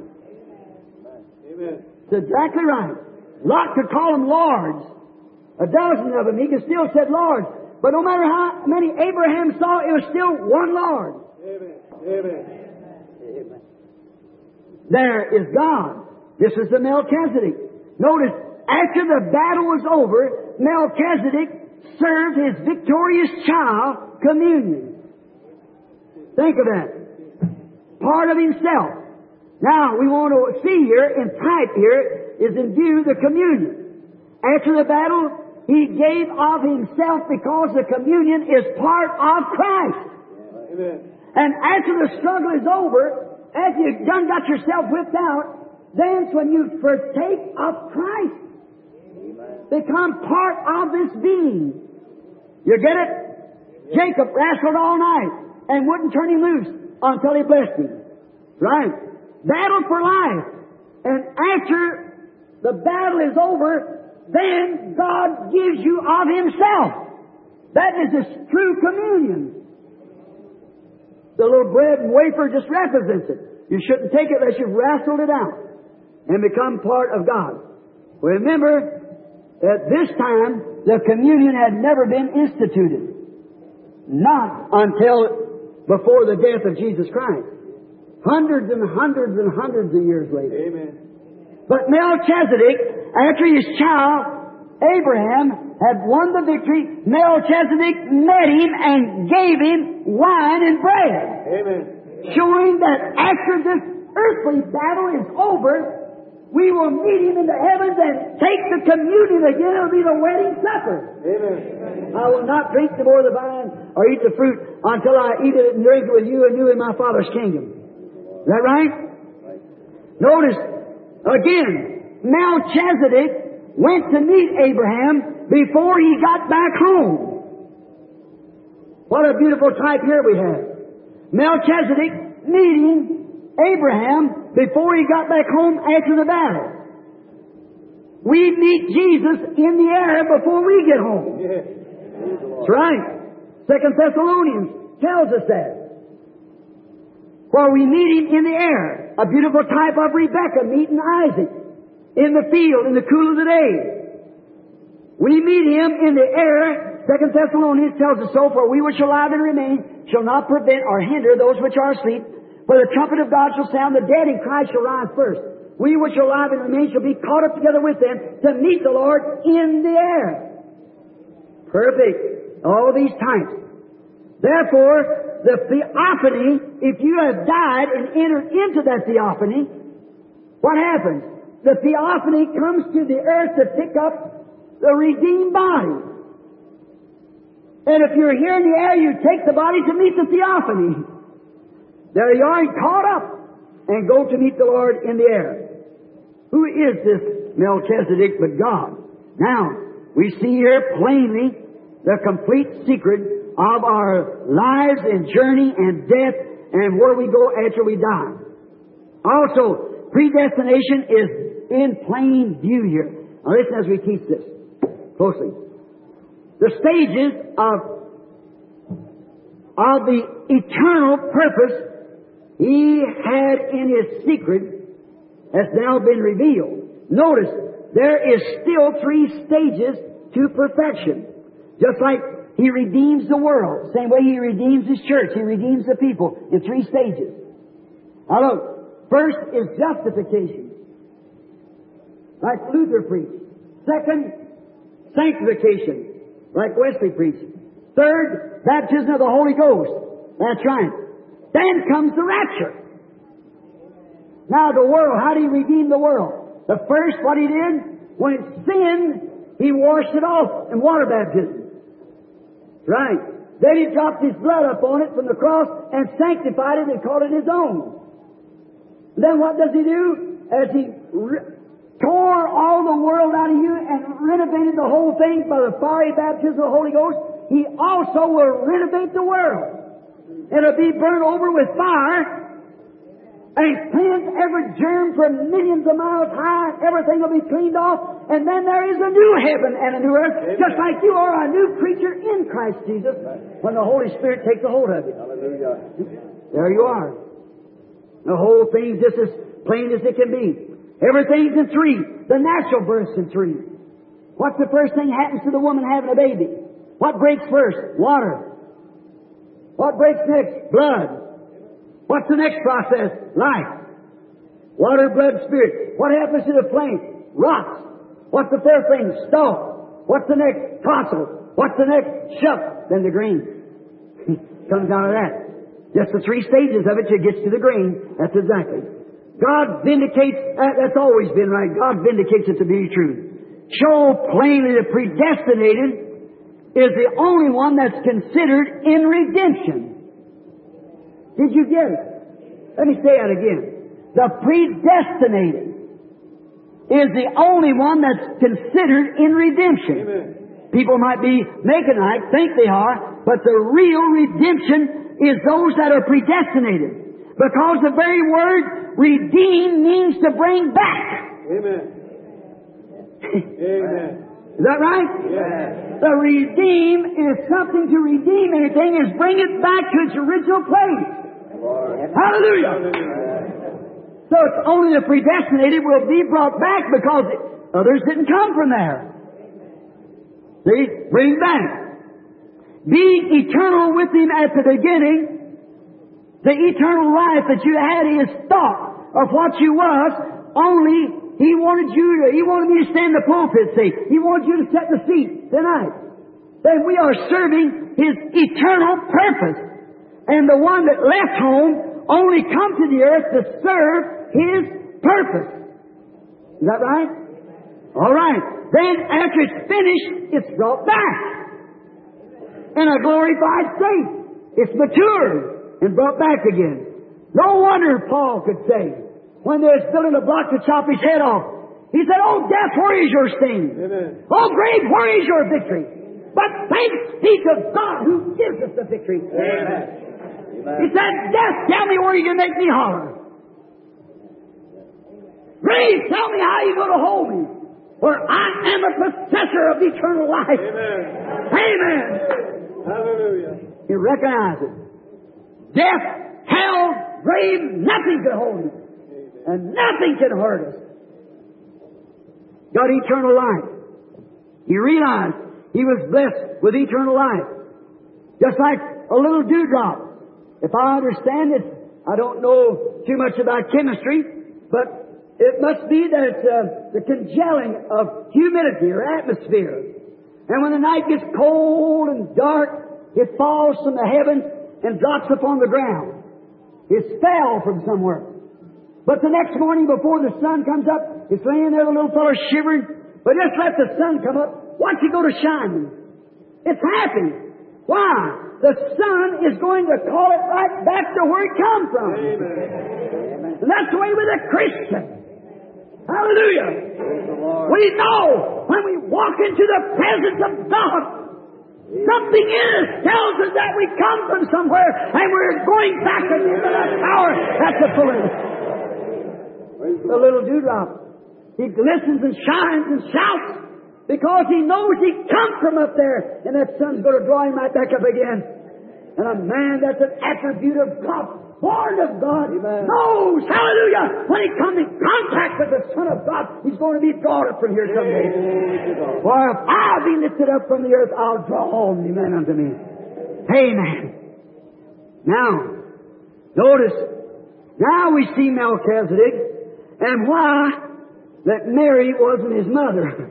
Amen. That's exactly right. Lot could call them lords. A dozen of them, he could still said lords. But no matter how many Abraham saw, it was still one Lord. Amen. Amen. Amen. There is God. This is the Melchizedek. Notice, after the battle was over, Melchizedek served his victorious child communion. Think of that. Part of himself. Now, we want to see here, in type here, is in view the communion. After the battle, he gave of himself because the communion is part of Christ. Amen. And after the struggle is over, after you've done got yourself whipped out, then when you partake of Christ, become part of this being. You get it? Jacob wrestled all night and wouldn't turn him loose until he blessed him. Right? Battle for life. And after the battle is over, then God gives you of Himself. That is His true communion. The little bread and wafer just represents it. You shouldn't take it unless you've wrestled it out and become part of God. Remember, at this time, the communion had never been instituted. Not until before the death of Jesus Christ. Hundreds and hundreds and hundreds of years later. Amen. But Melchizedek, after his child, Abraham, had won the victory, Melchizedek met him and gave him wine and bread. Amen. Showing that after this earthly battle is over, we will meet him in the heavens and take the communion again. It will be the wedding supper. Amen. I will not drink the more of the vine or eat the fruit until I eat it and drink it with you and you in my Father's kingdom. Is that right? Right. Notice, again, Melchizedek went to meet Abraham before he got back home. What a beautiful type here we have. Melchizedek meeting Abraham before he got back home after the battle. We meet Jesus in the air before we get home. Yeah. That's right. Second Thessalonians tells us that. For we meet him in the air. A beautiful type of Rebekah meeting Isaac in the field in the cool of the day. We meet him in the air. Second Thessalonians tells us so. For we which are alive and remain shall not prevent or hinder those which are asleep. For the trumpet of God shall sound, the dead in Christ shall rise first. We which are alive and remain shall be caught up together with them to meet the Lord in the air. Perfect. All these types. Therefore, the theophany, if you have died and entered into that theophany, what happens? The theophany comes to the earth to pick up the redeemed body. And if you're here in the air, you take the body to meet the theophany. There you are, caught up, and go to meet the Lord in the air. Who is this Melchizedek but God? Now, we see here plainly the complete secret of our lives and journey and death and where we go after we die. Also, predestination is in plain view here. Now listen as we teach this closely. The stages of, of the eternal purpose He had in His secret has now been revealed. Notice, there is still three stages to perfection. Just like He redeems the world. Same way He redeems His church. He redeems the people in three stages. Now look, first is justification, like Luther preached. Second, sanctification, like Wesley preached. Third, baptism of the Holy Ghost. That's right. Then comes the rapture. Now the world, how did He redeem the world? The first, what He did, when it sinned, He washed it off in water baptism. Right. Then He dropped His blood upon it from the cross and sanctified it and called it His own. Then what does He do? As He re- tore all the world out of you and renovated the whole thing by the fiery baptism of the Holy Ghost, He also will renovate the world. It'll be burned over with fire and cleanse every germ from millions of miles high. Everything will be cleaned off. And then there is a new heaven and a new earth, Amen. Just like you are a new creature in Christ Jesus when the Holy Spirit takes a hold of you. Hallelujah. There you are. The whole thing's just as plain as it can be. Everything's in three. The natural birth's in three. What's the first thing happens to the woman having a baby? What breaks first? Water. What breaks next? Blood. What's the next process? Life. Water, blood, spirit. What happens to the flame? Rocks. What's the third thing? Stalk. What's the next? Fossil. What's the next? Shuck. Then the grain. Comes out of that. Just the three stages of it till it gets to the grain. That's exactly. God vindicates, uh, that's always been right. God vindicates it to be true. Show plainly the predestinated is the only one that's considered in redemption. Did you get it? Let me say that again. The predestinated is the only one that's considered in redemption. Amen. People might be making like, think they are, but the real redemption is those that are predestinated. Because the very word redeem means to bring back. Amen. Amen. Is that right? Yes. The redeem is something to redeem anything, is bring it back to its original place. Hallelujah. Hallelujah. So it's only the predestinated will be brought back because others didn't come from there. See? Bring back. Being eternal with Him at the beginning, the eternal life that you had is thought of what you was, only He wanted you to, He wanted me to stand in the pulpit, see. He wanted you to set the seat tonight. That we are serving His eternal purpose. And the one that left home only come to the earth to serve His purpose. Is that right? All right. Then after it's finished, it's brought back in a glorified state. It's matured and brought back again. No wonder Paul could say, when they was building a block to chop His head off, he said, "Oh, death, where is your sting? Amen. Oh, grave, where is your victory? But thanks be to God who gives us the victory." Amen. He said, "Death, tell me where you can make me holler. Grave, tell me how you're going to hold me. For I am a possessor of eternal life." Amen. Amen. Hallelujah. You recognize it. Death, hell, grave, nothing can hold me. And nothing can hurt us. Got eternal life. He realized he was blessed with eternal life. Just like a little dewdrop. If I understand it, I don't know too much about chemistry, but it must be that it's uh, the congealing of humidity or atmosphere. And when the night gets cold and dark, it falls from the heavens and drops upon the ground. It's fell from somewhere. But the next morning before the sun comes up, it's laying there, the little fellow shivering. But just let the sun come up. Watch it go to shining. It's happy. Why? The sun is going to call it right back to where it come from. Amen. And that's the way with a Christian. Hallelujah. We know when we walk into the presence of God, something in us tells us that we come from somewhere and we're going back into that power. That's the fullness. The little dewdrop. He glistens and shines and shouts because he knows he come from up there, and that sun's going to draw him right back up again. And a man that's an attribute of God born of God, Amen. knows, hallelujah, when he comes in contact with the Son of God, he's going to be brought up from here someday. For if I be lifted up from the earth, I'll draw all men unto me. Amen. Now, notice, now we see Melchizedek, and why that Mary wasn't his mother.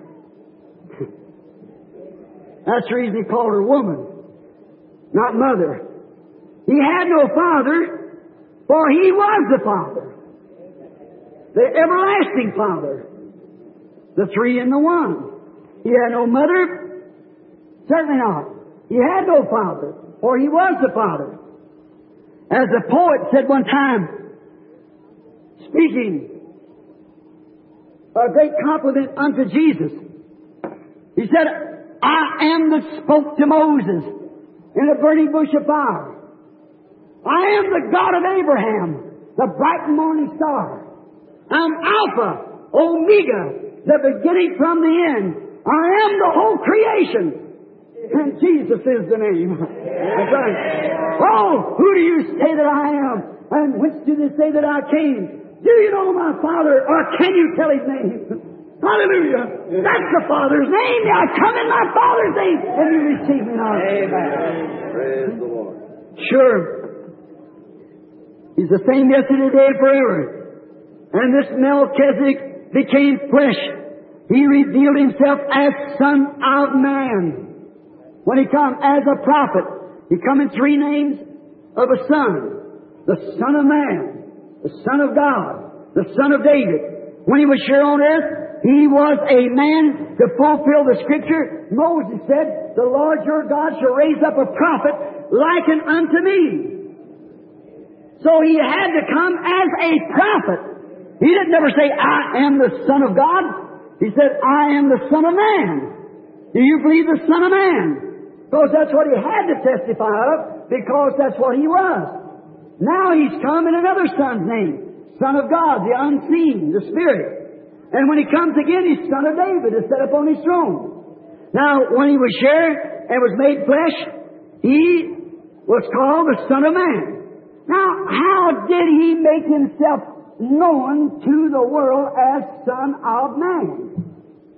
That's the reason he called her woman, not mother. He had no father, for he was the Father, the everlasting Father, the three in the one. He had no mother, certainly not. He had no father, for he was the Father. As the poet said one time, speaking a great compliment unto Jesus, he said, I am that spoke to Moses in a burning bush of fire. I am the God of Abraham, the bright morning star. I'm Alpha, Omega, the beginning from the end. I am the whole creation. And Jesus is the name. That's right. Oh, who do you say that I am? And whence do they say that I came? Do you know my Father, or can you tell His name? Hallelujah. That's the Father's name. I come in my Father's name, and you receive me now. Amen. Praise the Lord. Sure. He's the same yesterday, today, and forever. And this Melchizedek became flesh. He revealed himself as Son of Man. When he come as a prophet, he come in three names of a son. The Son of Man, the Son of God, the Son of David. When he was here on earth, he was a man to fulfill the Scripture. Moses said, the Lord your God shall raise up a prophet likened unto me. So he had to come as a prophet. He didn't never say, I am the Son of God. He said, I am the Son of Man. Do you believe the Son of Man? Because that's what he had to testify of, because that's what he was. Now he's come in another Son's name, Son of God, the unseen, the Spirit. And when he comes again, he's Son of David to set up on his throne. Now, when he was here and was made flesh, he was called the Son of Man. Now, how did he make himself known to the world as Son of Man?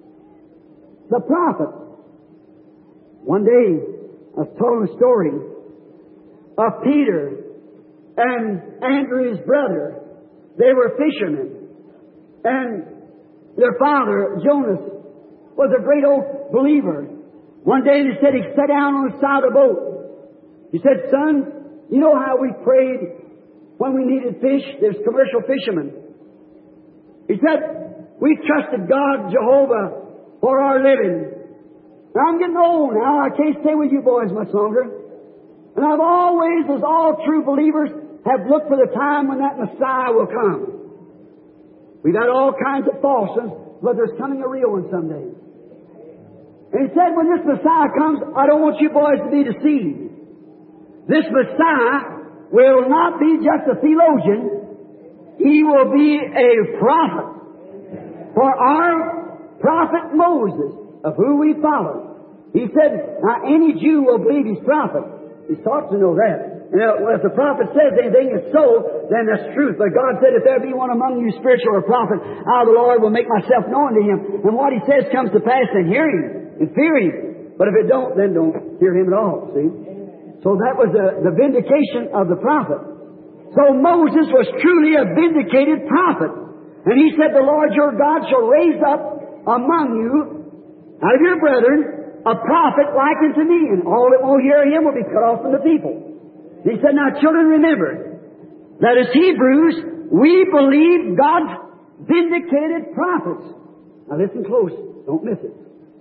The prophet. One day, I was told a story of Peter and Andrew, his brother. They were fishermen. And their father, Jonas, was a great old believer. One day they said he sat down on the side of the boat. He said, son, you know how we prayed when we needed fish? There's commercial fishermen. He said, we trusted God, Jehovah, for our living. Now, I'm getting old now. I can't stay with you boys much longer. And I've always, as all true believers, have looked for the time when that Messiah will come. We've had all kinds of false ones, but there's coming a real one someday. And he said, when this Messiah comes, I don't want you boys to be deceived. This Messiah will not be just a theologian. He will be a prophet. For our prophet Moses, of who we follow. He said, now any Jew will believe he's prophet. He's taught to know that. You know, if the prophet says anything is so, then that's truth. But God said, if there be one among you spiritual or prophet, I, the Lord, will make myself known to him. And what he says comes to pass, then hear him and fear him. But if it don't, then don't hear him at all, see? So that was the, the vindication of the prophet. So Moses was truly a vindicated prophet. And he said, the Lord your God shall raise up among you out of your brethren, a prophet like unto me, and all that will hear him will be cut off from the people. He said, now children, remember that as Hebrews, we believe God's vindicated prophets. Now listen close, don't miss it.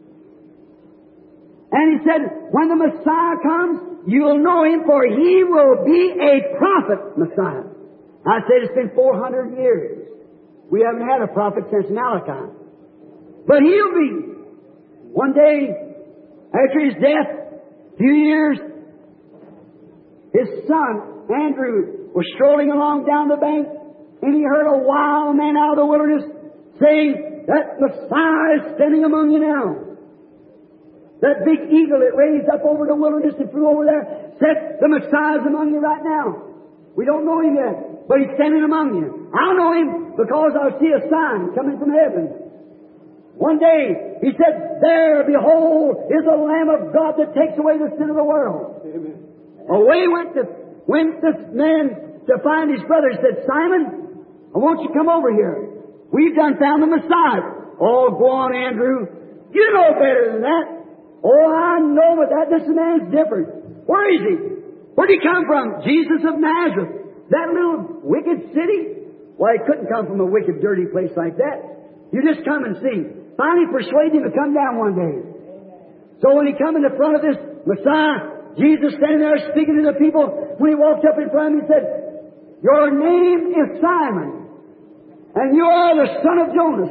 And he said, when the Messiah comes, you'll know him, for he will be a prophet Messiah. I said it's been four hundred years. We haven't had a prophet since Malachi. But he'll be. One day, after his death, a few years, his son, Andrew, was strolling along down the bank, and he heard a wild man out of the wilderness saying, that Messiah is standing among you now. That big eagle that raised up over the wilderness and flew over there said, the Messiah is among you right now. We don't know Him yet, but He's standing among you. I know Him because I see a sign coming from heaven. One day, He said, there, behold, is the Lamb of God that takes away the sin of the world. Amen. Away went, the, went this man to find his brother. He said, Simon, I want you to come over here. We've done found the Messiah. Oh, go on, Andrew. You know better than that. Oh, I know, but that this man's different. Where is he? Where'd he come from? Jesus of Nazareth. That little wicked city? Why, he couldn't come from a wicked, dirty place like that. You just come and see. Finally persuaded him to come down one day. So when he come in the front of this Messiah, Jesus standing there speaking to the people, when he walked up in front of him, he said, your name is Simon, and you are the son of Jonas.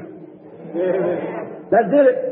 That did it.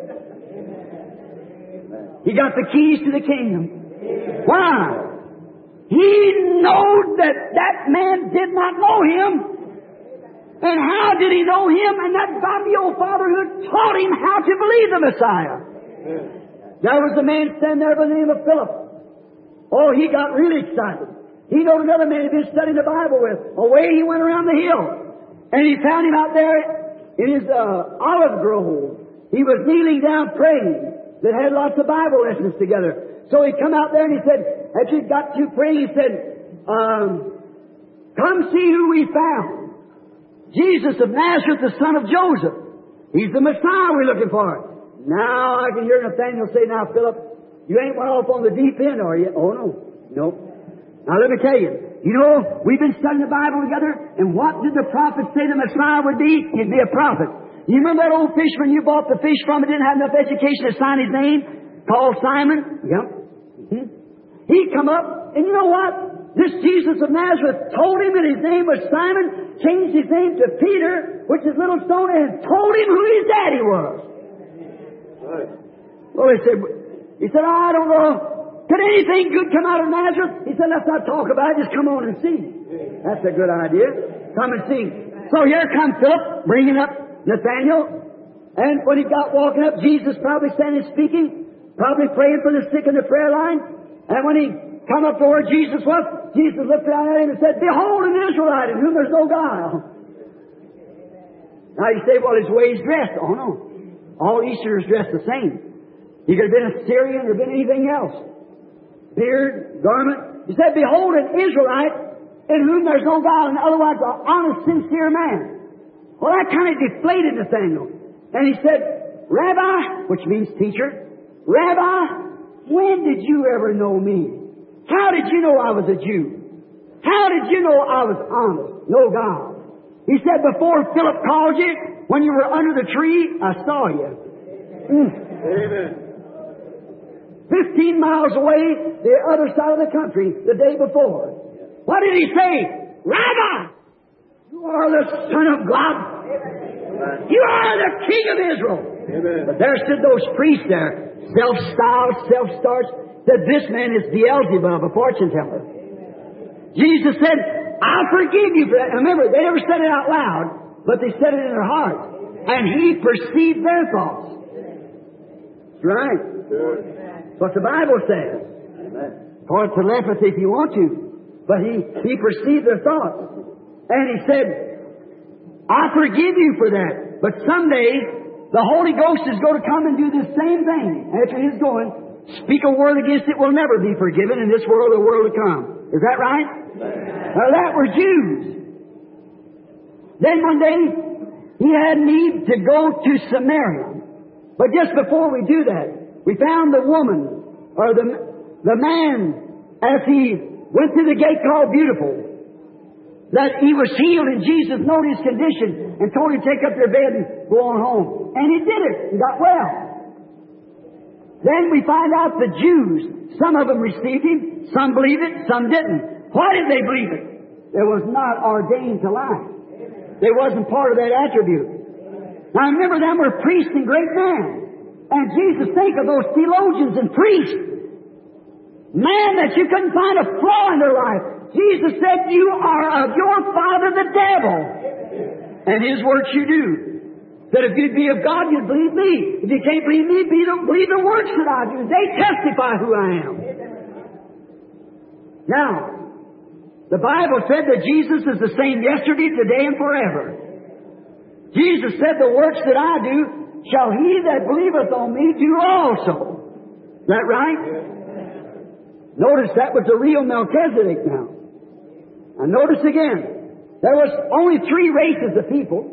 He got the keys to the kingdom. Why? He knowed that that man did not know him. And how did he know him? And that godly old father who taught him how to believe the Messiah. There was a man standing there by the name of Philip. Oh, he got really excited. He knowed another man he'd been studying the Bible with. Away he went around the hill. And he found him out there in his uh, olive grove. He was kneeling down praying. That had lots of Bible lessons together. So he come out there and he said, as he got to praying, he said, um, come see who we found. Jesus of Nazareth, the son of Joseph. He's the Messiah we're looking for. Now I can hear Nathaniel say, now, Philip, you ain't went off on the deep end, are you? Oh, no. No. Now, let me tell you. You know, we've been studying the Bible together, and what did the prophet say the Messiah would be? He'd be a prophet. You remember that old fisherman you bought the fish from and didn't have enough education to sign his name? Called Simon? Yep. Mm-hmm. He come up, and you know what? This Jesus of Nazareth told him that his name was Simon, changed his name to Peter, which is little stone, and told him who his daddy was. Right. Well, he said, he said, oh, I don't know. Could anything good come out of Nazareth? He said, let's not talk about it. Just come on and see. That's a good idea. Come and see. So here comes Philip, bringing up Nathaniel. And when he got walking up, Jesus probably standing speaking, probably praying for the sick in the prayer line. And when he come up to where Jesus was, Jesus looked down at him and said, behold an Israelite in whom there's no guile. Now you say, well, his way he's dressed. Oh, no. All Easterners dress the same. He could have been a Syrian or been anything else. Beard, garment. He said, behold an Israelite in whom there's no guile, and otherwise an honest, sincere man. Well, that kind of deflated Nathaniel. And he said, Rabbi, which means teacher, Rabbi, when did you ever know me? How did you know I was a Jew? How did you know I was honest? No God. He said, before Philip called you, when you were under the tree, I saw you. Mm. Amen. Fifteen miles away, the other side of the country, the day before. What did he say? Rabbi, you are the Son of God. Amen. You are the King of Israel. Amen. But there stood those priests there, self-styled, self-starched, that this man is Beelzebub, a fortune teller. Jesus said, I forgive you for that. And remember, they never said it out loud, but they said it in their heart. And He perceived their thoughts. That's right. That's what the Bible says. For telepathy if you want to. But He, he perceived their thoughts. And He said, I forgive you for that. But someday, the Holy Ghost is going to come and do the same thing. After His going, speak a word against it will never be forgiven in this world or the world to come. Is that right? Now that were Jews. Then one day, He had need to go to Samaria. But just before we do that, we found the woman, or the, the man, as he went through the gate called Beautiful, that he was healed, and Jesus noted his condition and told him to take up your bed and go on home. And he did it and got well. Then we find out the Jews, some of them received Him, some believed it, some didn't. Why did they believe it? It was not ordained to lie. They wasn't part of that attribute. Now remember, them were priests and great men. And Jesus, think of those theologians and priests. Man, that you couldn't find a flaw in their life. Jesus said, you are of your father the devil. And his works you do. That if you'd be of God, you'd believe me. If you can't believe me, believe the works that I do. They testify who I am. Now, The Bible said that Jesus is the same yesterday, today, and forever. Jesus said, the works that I do shall he that believeth on me do also. Is that right? Notice that was the real Melchizedek now. And notice again, there was only three races of people.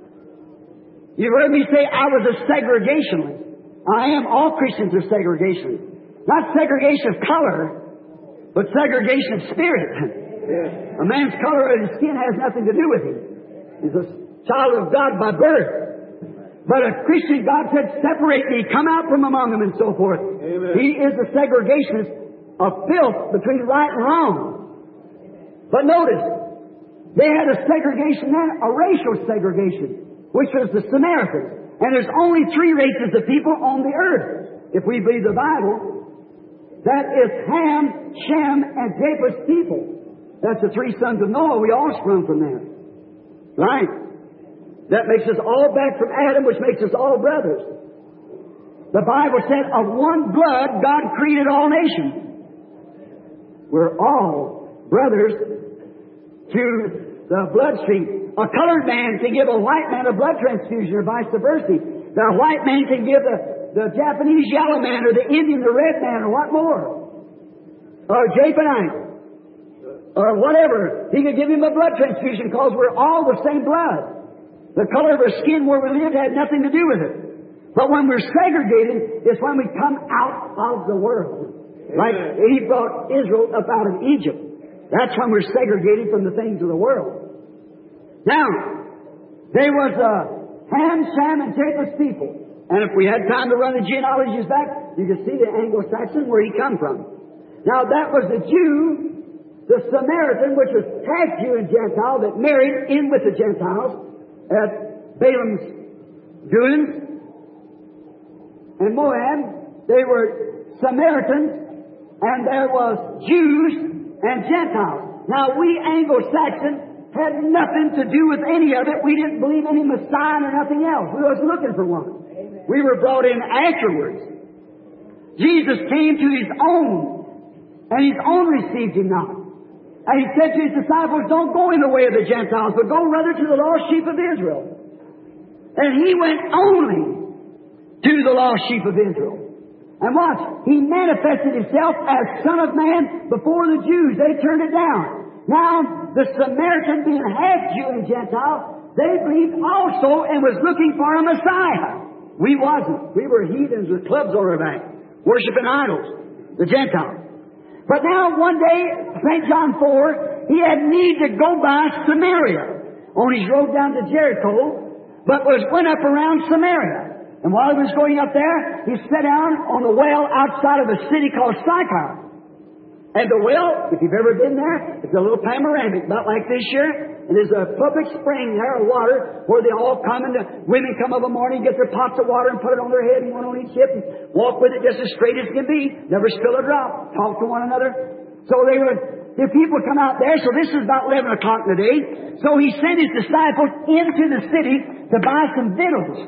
You've heard me say I was a segregationist. I am. All Christians are segregationists. Not segregation of color, but segregation of spirit. A man's color of his skin has nothing to do with him. He's a child of God by birth. But a Christian, God said, separate me, come out from among them, and so forth. Amen. He is a segregationist of filth between right and wrong. But notice, they had a segregation then, a racial segregation, which was the Samaritans. And there's only three races of people on the earth, if we believe the Bible. That is Ham, Shem, and Japheth's people. That's the three sons of Noah. We all sprung from there. Right? That makes us all back from Adam, which makes us all brothers. The Bible said, of one blood God created all nations. We're all brothers to the bloodstream. A colored man can give a white man a blood transfusion, or vice versa. The white man can give the, the Japanese yellow man, or the Indian the red man, or what more? Or Japanite, or whatever. He could give him a blood transfusion because we're all the same blood. The color of our skin where we lived had nothing to do with it. But when we're segregated, it's when we come out of the world. Like He brought Israel up out of Egypt. That's when we're segregated from the things of the world. Now, there was uh, Ham, Shem, and Japheth's people. And if we had time to run the genealogies back, you can see the Anglo-Saxon where he come from. Now, that was the Jew, the Samaritan, which was half Jew and Gentile, that married in with the Gentiles at Balaam's doings. And Moab, they were Samaritans, and there was Jews and Gentiles. Now, we Anglo-Saxons had nothing to do with any of it. We didn't believe any Messiah or nothing else. We wasn't looking for one. Amen. We were brought in afterwards. Jesus came to His own, and His own received Him not. And He said to His disciples, don't go in the way of the Gentiles, but go rather to the lost sheep of Israel. And He went only to the lost sheep of Israel. And watch, He manifested Himself as Son of Man before the Jews. They turned it down. Now, the Samaritan, being half Jew and Gentile, they believed also and was looking for a Messiah. We wasn't. We were heathens with clubs on our back, worshiping idols, the Gentiles. But now, one day, Saint John four, he had need to go by Samaria on his road down to Jericho, but was went up around Samaria. And while he was going up there, he sat down on the well outside of a city called Sychar. And the well, if you've ever been there, it's a little panoramic, about like this here. And there's a public spring there of water where they all come, and the women come of a morning, get their pots of water and put it on their head, and one on each hip, and walk with it just as straight as can be. Never spill a drop. Talk to one another. So they were, the people come out there. So this is about eleven o'clock in the day. So he sent his disciples into the city to buy some victuals,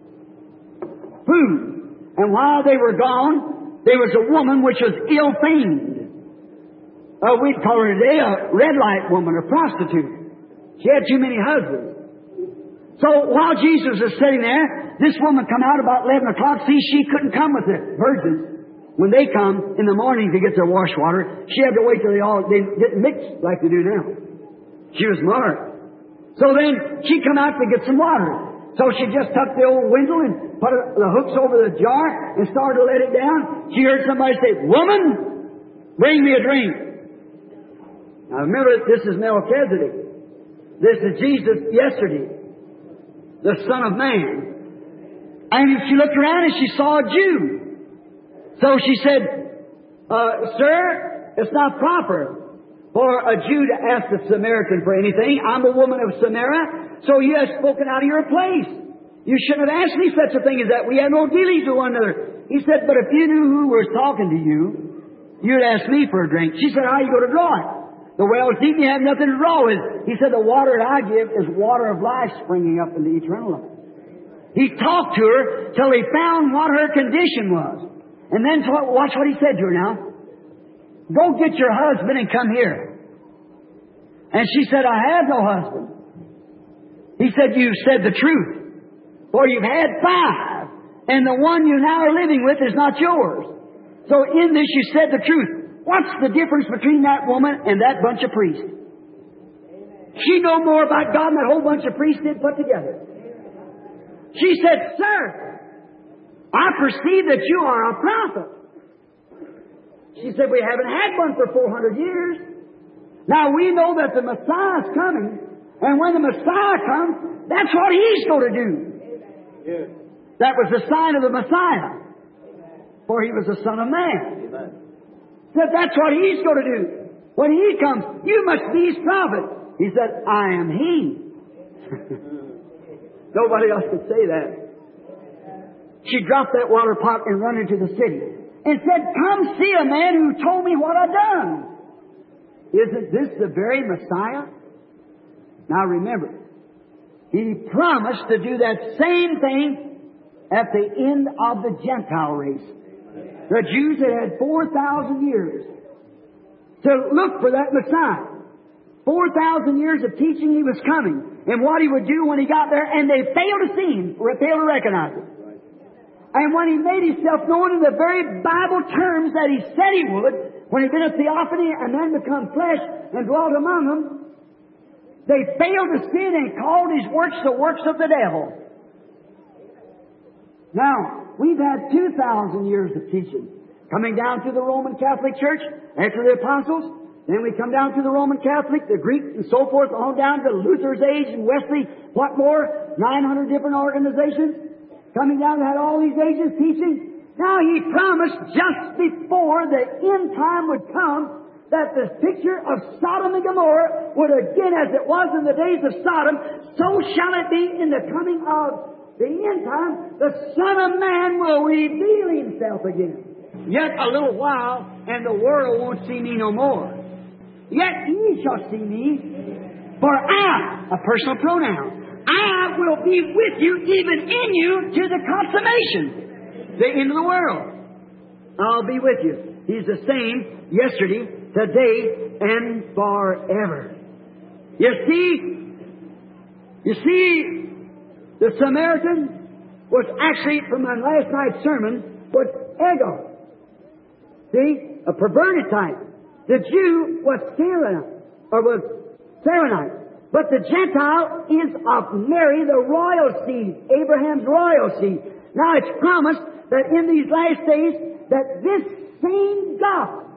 food. And while they were gone, there was a woman which was ill-famed. Uh, we'd call her today a red light woman, a prostitute. She had too many husbands. So while Jesus was sitting there, this woman come out about eleven o'clock. See, she couldn't come with the virgins. When they come in the morning to get their wash water, she had to wait till they all they didn't mix like they do now. She was marked. So then she come out to get some water. So she just tucked the old windle and put the hooks over the jar and started to let it down. She heard somebody say, "Woman, bring me a drink." Now remember, this is Melchizedek. This is Jesus yesterday, the Son of Man. And she looked around and she saw a Jew. So she said, uh, Sir, it's not proper for a Jew to ask a Samaritan for anything. I'm a woman of Samaria, so you have spoken out of your place. You shouldn't have asked me such a thing as that. We had no dealings with one another. He said, but if you knew who was talking to you, you'd ask me for a drink. She said, how are you going to draw it? The well's deep, you have nothing to draw with. He said, the water that I give is water of life springing up into eternal life. He talked to her till he found what her condition was. And then watch what he said to her now. Go get your husband and come here. And she said, I have no husband. He said, you've said the truth. For you've had five, and the one you now are living with is not yours. So in this you said the truth. What's the difference between that woman and that bunch of priests? She know more about God than that whole bunch of priests did put together. She said, Sir, I perceive that you are a prophet. She said, we haven't had one for four hundred years. Now we know that the Messiah is coming, and when the Messiah comes, that's what He's going to do. Yes. That was the sign of the Messiah, for He was the Son of Man. Amen. Said that's what He's going to do. When He comes, you must be His prophet. He said, I am He. Nobody else could say that. She dropped that water pot and run into the city and said, come see a man who told me what I've done. Isn't this the very Messiah? Now remember, He promised to do that same thing at the end of the Gentile race. The Jews had had four thousand years to look for that Messiah. four thousand years of teaching He was coming and what He would do when He got there, and they failed to see Him, or failed to recognize Him. And when He made Himself known in the very Bible terms that He said He would, when He'd been a theophany and then become flesh and dwelt among them, they failed to see it and called His works the works of the devil. Now, we've had two thousand years of teaching. Coming down through the Roman Catholic Church after the Apostles. Then we come down to the Roman Catholic, the Greek, and so forth, on down to Luther's age and Wesley, what more? nine hundred different organizations. Coming down, had all these ages teaching. Now He promised just before the end time would come that the picture of Sodom and Gomorrah would again, as it was in the days of Sodom, so shall it be in the coming of the end time. The Son of Man will reveal Himself again. Yet a little while, and the world won't see me no more. Yet ye shall see me, for I, a personal pronoun, I will be with you, even in you, to the consummation, the end of the world. I'll be with you. He's the same yesterday, today, and forever. You see, you see, the Samaritan was actually, from my last night's sermon, was ego. See, a perverted type. The Jew was Syrian, or was Saranite. But the Gentile is of Mary, the royal seed, Abraham's royal seed. Now it's promised that in these last days, that this same God,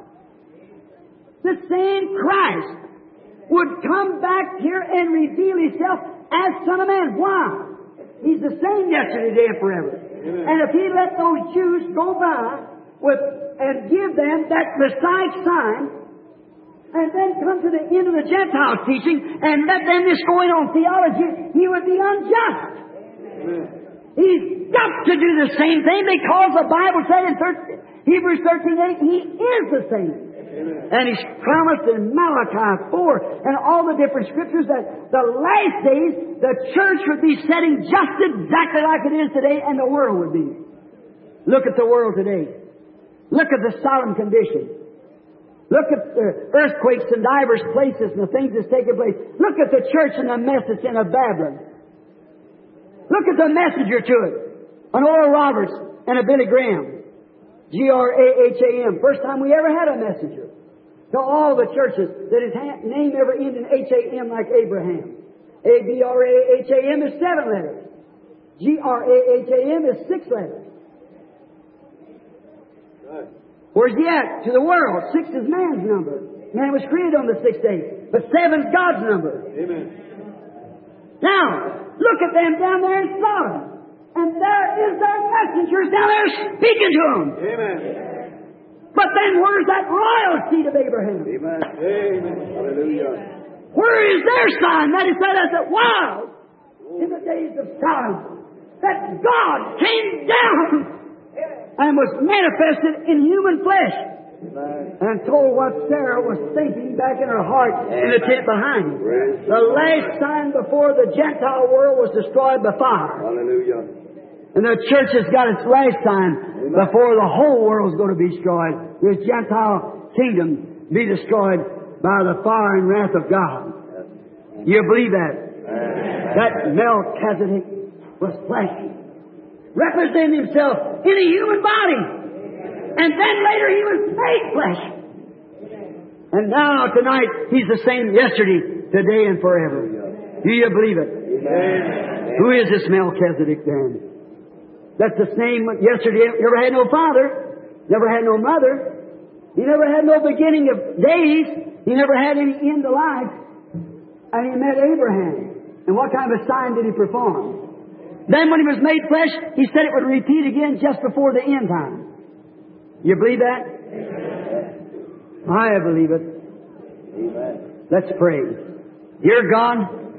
the same Christ, would come back here and reveal Himself as Son of Man. Why? He's the same yesterday, today, and forever. Amen. And if He let those Jews go by with and give them that Messiah sign, and then come to the end of the Gentile teaching and let them just go in on theology, He would be unjust. Amen. He's got to do the same thing because the Bible said in Hebrews thirteen eight, He is the same. Amen. And He's promised in Malachi four and all the different scriptures that the last days the church would be setting just exactly like it is today, and the world would be. Look at the world today. Look at the Sodom condition. Look at the earthquakes in divers places and the things that's taking place. Look at the church and the mess that's in of Babylon. Look at the messenger to it. An Oral Roberts and a Billy Graham. G R A H A M. First time we ever had a messenger. To all the churches that his name ever ended in H A M like Abraham. A B R A H A M is seven letters. G R A H A M is six letters. Right. Where's he at? To the world. Six is man's number. Man was created on the sixth day. But seven's God's number. Amen. Now, look at them down there in Sodom. And there is their messengers down there speaking to them. Amen. But then where's that royal seed of Abraham? Amen. Amen. Hallelujah. Where is their sign that is said as it was in the days of Sodom? That God came down and was manifested in human flesh. Amen. And told what Sarah was thinking back in her heart in the tent behind him. The last sign before the Gentile world was destroyed by fire. Hallelujah. And the church has got its last sign. Amen. Before the whole world is going to be destroyed. This Gentile kingdom be destroyed by the fire and wrath of God. You believe that? That Melchizedek was flesh, representing himself in a human body. And then later he was made flesh. And now, tonight, he's the same yesterday, today, and forever. Do you believe it? Amen. Who is this Melchizedek then? That's the same yesterday. Never had no father. Never had no mother. He never had no beginning of days. He never had any end to life. And he met Abraham. And what kind of a sign did he perform? Then when he was made flesh, he said it would repeat again just before the end time. You believe that? I believe it. Amen. Let's pray. Dear God,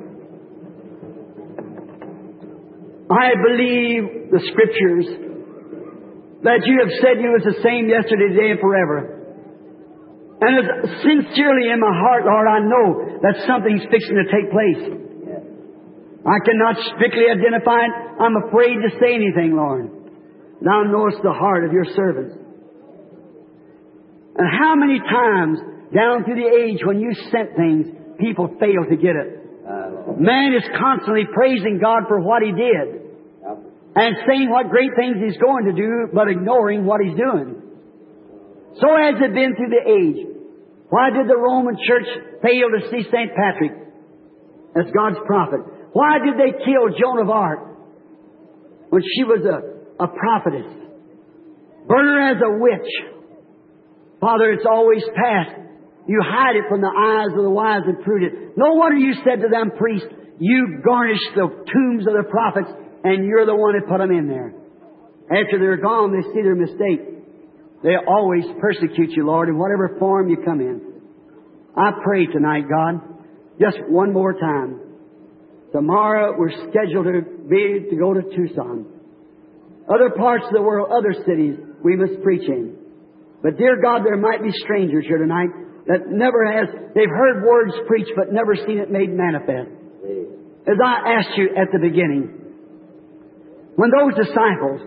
I believe the Scriptures that you have said you was the same yesterday, today, and forever. And as sincerely in my heart, Lord, I know that something's fixing to take place. I cannot strictly identify it. I'm afraid to say anything, Lord. Thou knowest the heart of your servants. And how many times down through the age when you sent things, people failed to get it. Man is constantly praising God for what He did and saying what great things He's going to do, but ignoring what He's doing. So has it been through the age. Why did the Roman Church fail to see Saint Patrick as God's prophet? Why did they kill Joan of Arc when she was a, a prophetess? Burn her as a witch. Father, it's always past. You hide it from the eyes of the wise and prudent. No wonder you said to them priests, you garnished the tombs of the prophets, and you're the one that put them in there. After they're gone, they see their mistake. They always persecute you, Lord, in whatever form you come in. I pray tonight, God, just one more time. Tomorrow we're scheduled to be to go to Tucson. Other parts of the world, other cities, we must preach in. But dear God, there might be strangers here tonight that never has, they've heard words preached but never seen it made manifest. As I asked you at the beginning, when those disciples,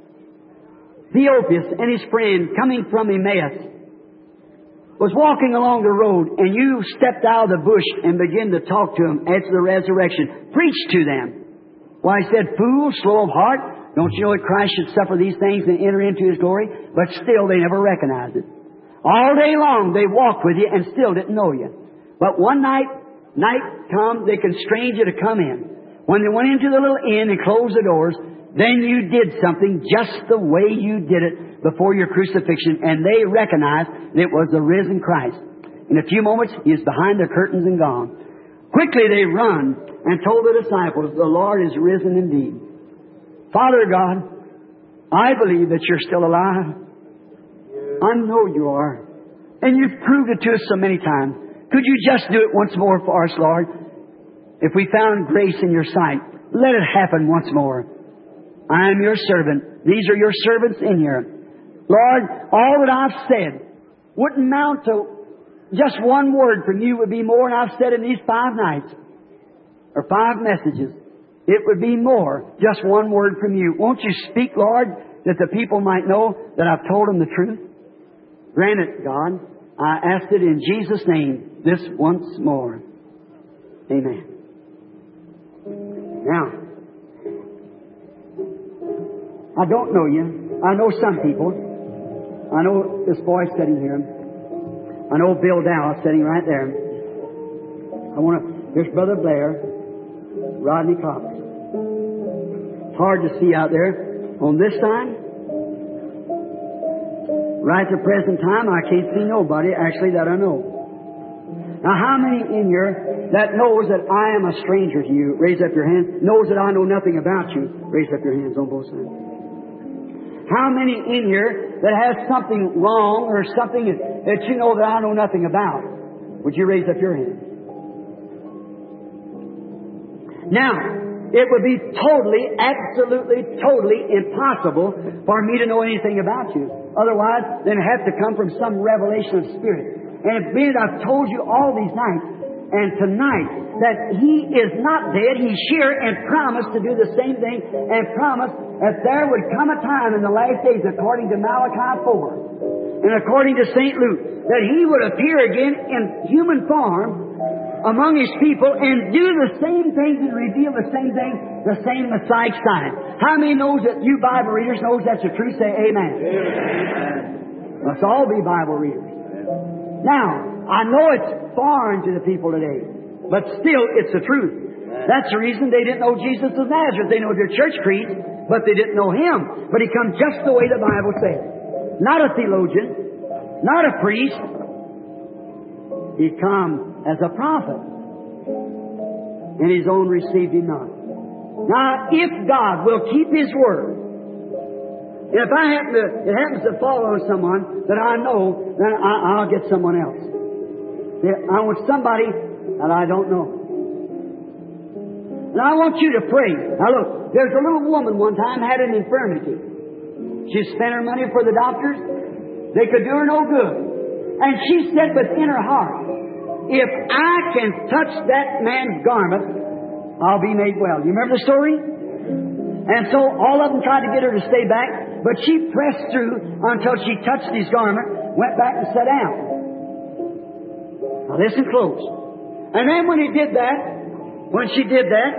Theophilus and his friend coming from Emmaus, was walking along the road and you stepped out of the bush and began to talk to them after the resurrection, preached to them. Why, he said, fool, slow of heart, don't you know that Christ should suffer these things and enter into His glory? But still they never recognized it. All day long they walked with you and still didn't know you. But one night, night come, they constrained you to come in. When they went into the little inn and closed the doors, then you did something just the way you did it before your crucifixion, and they recognized that it was the risen Christ. In a few moments, He is behind the curtains and gone. Quickly they run and told the disciples, the Lord is risen indeed. Father God, I believe that you're still alive. I know you are. And you've proved it to us so many times. Could you just do it once more for us, Lord? If we found grace in your sight, let it happen once more. I am your servant. These are your servants in here. Lord, all that I've said wouldn't mount to just one word from you would be more than I've said in these five nights or five messages. It would be more, just one word from you. Won't you speak, Lord, that the people might know that I've told them the truth? Grant it, God. I ask it in Jesus' name, this once more. Amen. Now, I don't know you. I know some people. I know this boy sitting here. I know Bill Dow sitting right there. I want to, here's Brother Blair, Rodney Cox. It's hard to see out there. On this side, right at the present time, I can't see nobody actually that I know. Now, how many in here that knows that I am a stranger to you? Raise up your hand. Knows that I know nothing about you? Raise up your hands on both sides. How many in here that has something wrong or something that you know that I know nothing about? Would you raise up your hand? Now, it would be totally, absolutely, totally impossible for me to know anything about you. Otherwise, then it has to come from some revelation of Spirit. And being I've told you all these nights and tonight that He is not dead, He's here and promised to do the same thing and promised that there would come a time in the last days, according to Malachi four and according to Saint Luke, that He would appear again in human form among His people and do the same things and reveal the same thing, the same Messiah sign. How many knows that you Bible readers knows that's the truth? Say amen. Amen. Let's all be Bible readers. Now, I know it's foreign to the people today, but still it's the truth. That's the reason they didn't know Jesus of Nazareth. They know their church creed, but they didn't know Him. But He come just the way the Bible says. Not a theologian, not a priest. He come as a prophet. And His own received Him not. Now, if God will keep His word, and if I happen to, it happens to fall on someone that I know, then I, I'll get someone else. I want somebody that I don't know. Now I want you to pray. Now look, there's a little woman one time had an infirmity. She spent her money for the doctors. They could do her no good. And she said within her heart, if I can touch that man's garment, I'll be made well. You remember the story? And so all of them tried to get her to stay back, but she pressed through until she touched his garment, went back and sat down. Now listen close. And then when he did that, when she did that,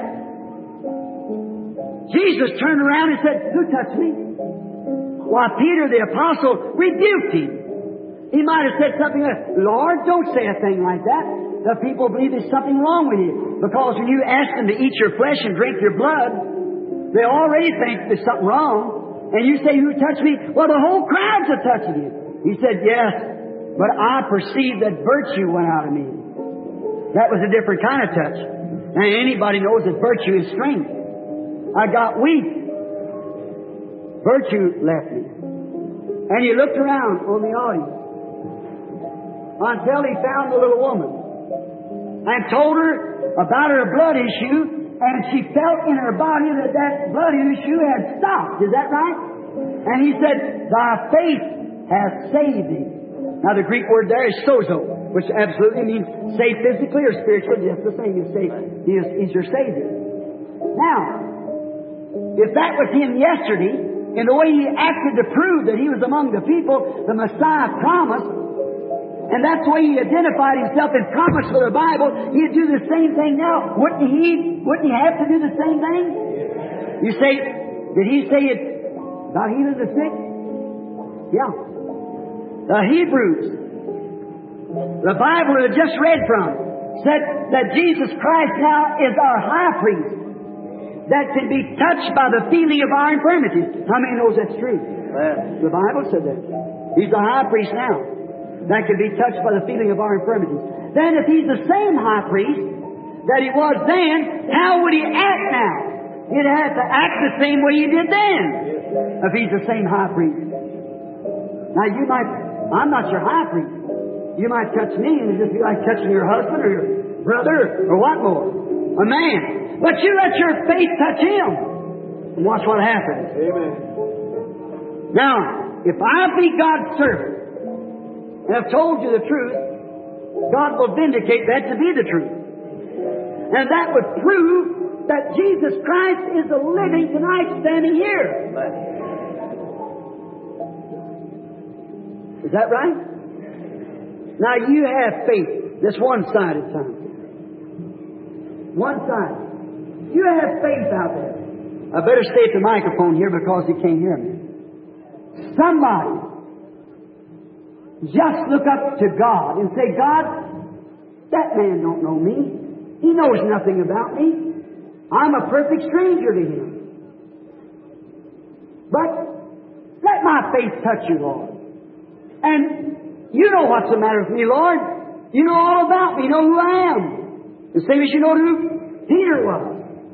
Jesus turned around and said, who touched me? Why, Peter the apostle rebuked him. He might have said something like, Lord, don't say a thing like that. The people believe there's something wrong with you. Because when you ask them to eat your flesh and drink your blood, they already think there's something wrong. And you say, who touched me? Well, the whole crowd's a touching you. He said, yes, but I perceived that virtue went out of me. That was a different kind of touch. And anybody knows that virtue is strength. I got weak. Virtue left me. And he looked around on the audience until he found the little woman and told her about her blood issue, and she felt in her body that that blood issue had stopped. Is that right? And he said, thy faith has saved thee. Now the Greek word there is sozo, which absolutely means saved physically or spiritually, just the same. He's, saved. He is, he's your Savior. Now, if that was him yesterday, in the way he acted to prove that he was among the people, the Messiah promised, and that's the way he identified himself and promised for the Bible, he'd do the same thing now. Wouldn't he, wouldn't he have to do the same thing? You say, did he say it about healing the sick? Yeah. The Hebrews, the Bible we just read from, said that Jesus Christ now is our high priest that can be touched by the feeling of our infirmities. How many knows that's true? The Bible said that. He's the high priest now that can be touched by the feeling of our infirmities. Then if He's the same high priest that He was then, how would He act now? He'd have to act the same way He did then if He's the same high priest. Now you might, I'm not your high priest. You might touch me and it'd just be like touching your husband or your brother or what more? A man. But you let your faith touch Him and watch what happens. Amen. Now, if I be God's servant and I've told you the truth, God will vindicate that to be the truth. And that would prove that Jesus Christ is the living tonight standing here. Is that right? Now you have faith. This one-sided time. One-sided. You have faith out there. I better stay at the microphone here because he can't hear me. Somebody just look up to God and say, God, that man don't know me. He knows nothing about me. I'm a perfect stranger to him. But let my faith touch you, Lord. And you know what's the matter with me, Lord. You know all about me. You know who I am. The same as you know who Peter was.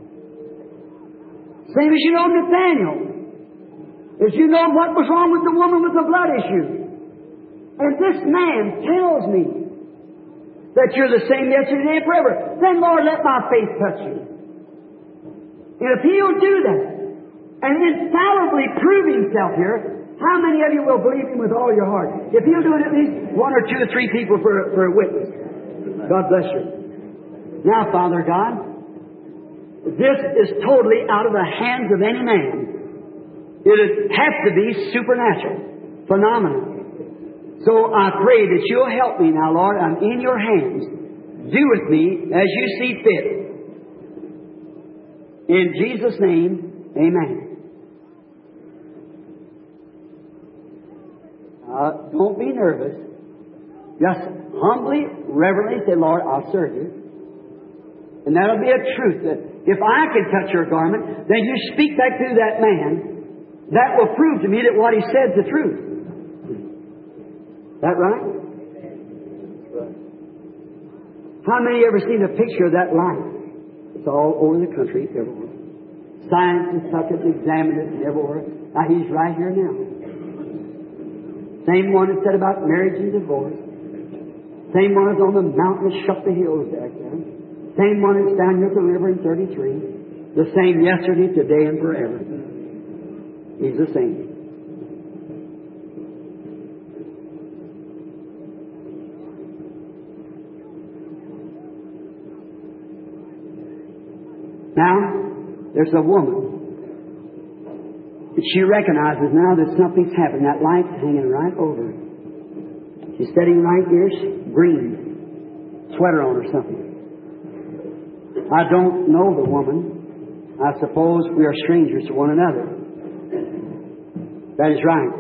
Same as you know Nathaniel. As you know what was wrong with the woman with the blood issue. And this man tells me that you're the same yesterday and forever. Then, Lord, let my faith touch you. And if He'll do that, and infallibly prove Himself here, how many of you will believe Him with all your heart? If He'll do it, at least one or two or three people for, for a witness. God bless you. Now, Father God, this is totally out of the hands of any man. It has to be supernatural, phenomenal. So I pray that you'll help me now, Lord. I'm in your hands. Do with me as you see fit. In Jesus' name, amen. Uh, don't be nervous. Just humbly, reverently say, Lord, I'll serve you. And that'll be a truth that if I can touch your garment, then you speak back through that man. That will prove to me that what he said is the truth. That right? How many ever seen a picture of that light? It's all over the country, everywhere. Scientists took it, examined it, and everywhere. Now he's right here now. Same one that said about marriage and divorce. Same one that's on the mountain that shut the hills back there. Same one that's down here at the river in thirty-three. The same yesterday, today, and forever. He's the same. Now, there's a woman. She recognizes now that something's happened. That light's hanging right over her. She's sitting right here, green, sweater on or something. I don't know the woman. I suppose we are strangers to one another. That is right.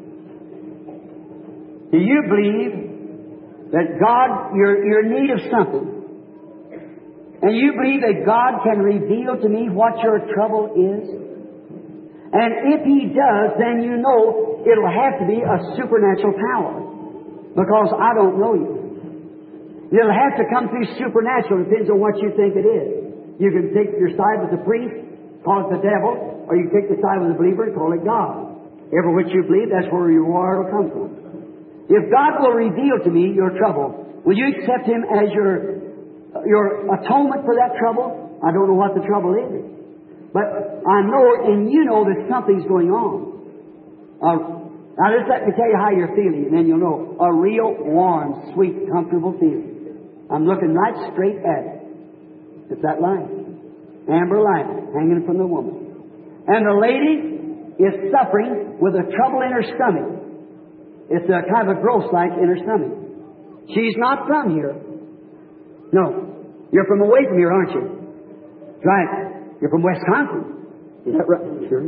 Do you believe that God, you're, you're in need of something? And you believe that God can reveal to me what your trouble is? And if He does, then you know it'll have to be a supernatural power. Because I don't know you. It'll have to come through supernatural. It depends on what you think it is. You can take your side with the priest, call it the devil, or you can take the side with the believer and call it God. Every which you believe, that's where your reward will come from. If God will reveal to me your trouble, will you accept Him as your your atonement for that trouble? I don't know what the trouble is. But I know, and you know, that something's going on. Uh, now, just let me tell you how you're feeling, and then you'll know. A real warm, sweet, comfortable feeling. I'm looking right straight at it. It's that light. Amber light hanging from the woman. And the lady is suffering with a trouble in her stomach. It's a kind of a growth like in her stomach. She's not from here. No. You're from away from here, aren't you? Right. You're from Wisconsin. Is that right? Sure.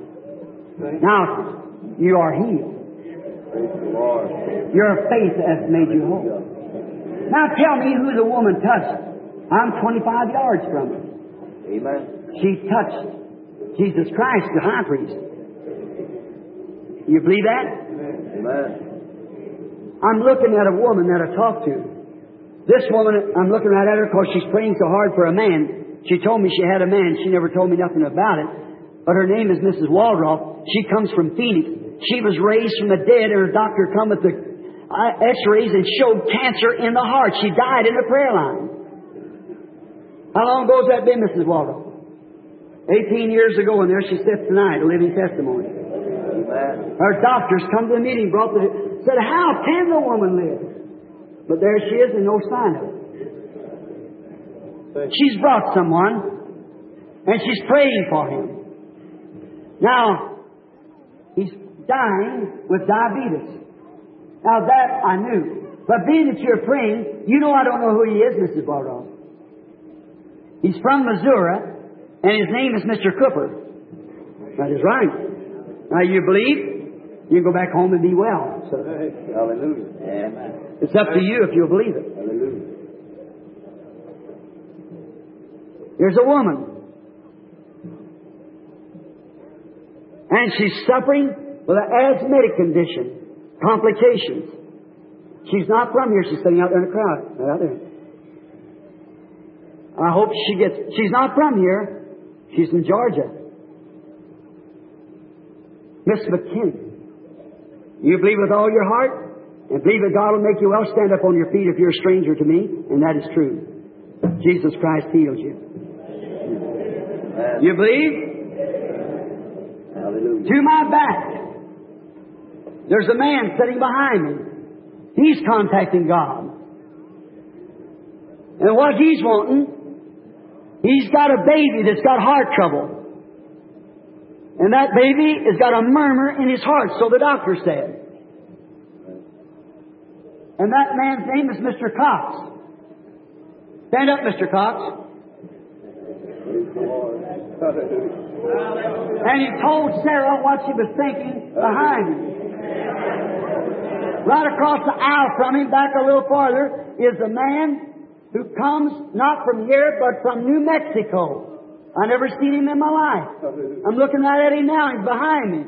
Now, you are healed. Your faith has made you whole. Now tell me who the woman touched. I'm twenty-five yards from her. Amen. She touched Jesus Christ, the high priest. You believe that? Amen. I'm looking at a woman that I talked to. This woman, I'm looking right at her because she's praying so hard for a man. She told me she had a man. She never told me nothing about it. But her name is Missus Waldroff. She comes from Phoenix. She was raised from the dead, and her doctor come with the x-rays and showed cancer in the heart. She died in the prayer line. How long ago has that been, Missus Waldroff? Eighteen years ago, and there she sits tonight, a living testimony. Amen. Her doctors come to the meeting, brought the, said, how can the woman live? But there she is, and no sign of it. She's brought someone, and she's praying for him. Now, he's dying with diabetes. Now that I knew. But being that you're praying, you know I don't know who he is, Missus Waldroff. He's from Missouri, and his name is Mister Cooper. That is right. Now you believe, you can go back home and be well. So, hallelujah. Amen. It's up to you if you'll believe it. Hallelujah. There's a woman. And she's suffering with an asthmatic condition. Complications. She's not from here. She's sitting out there in the crowd. Right out there. I hope she gets... She's not from here. She's in Georgia. Miss McKinney. You believe with all your heart? And believe that God will make you well. Stand up on your feet if you're a stranger to me. And that is true. Jesus Christ heals you. You believe? Hallelujah. To my back, there's a man sitting behind me. He's contacting God. And what he's wanting, he's got a baby that's got heart trouble. And that baby has got a murmur in his heart, so the doctor said. And that man's name is Mister Cox. Stand up, Mister Cox. And he told Sarah what she was thinking behind him. Right across the aisle from him, back a little farther, is a man who comes not from here, but from New Mexico. I never seen him in my life. I'm looking right at him now. He's behind me.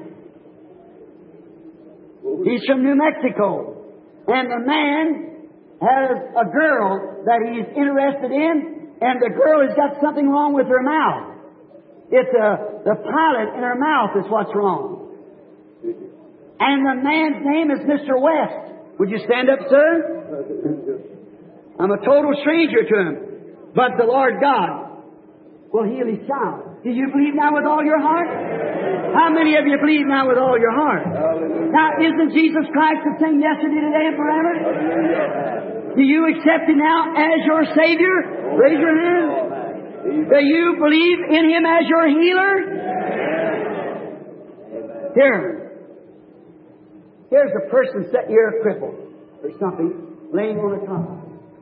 He's from New Mexico. And the man has a girl that he's interested in, and the girl has got something wrong with her mouth. It's a, the pilot in her mouth is what's wrong. And the man's name is Mister West. Would you stand up, sir? I'm a total stranger to him. But the Lord God will heal his child. Do you believe now with all your heart? How many of you believe now with all your heart? Now, isn't Jesus Christ the same yesterday, today, and forever? Do you accept Him now as your Savior? Raise your hand. Do you believe in Him as your healer? Here. Here's a person sitting here crippled or something, laying on a cot.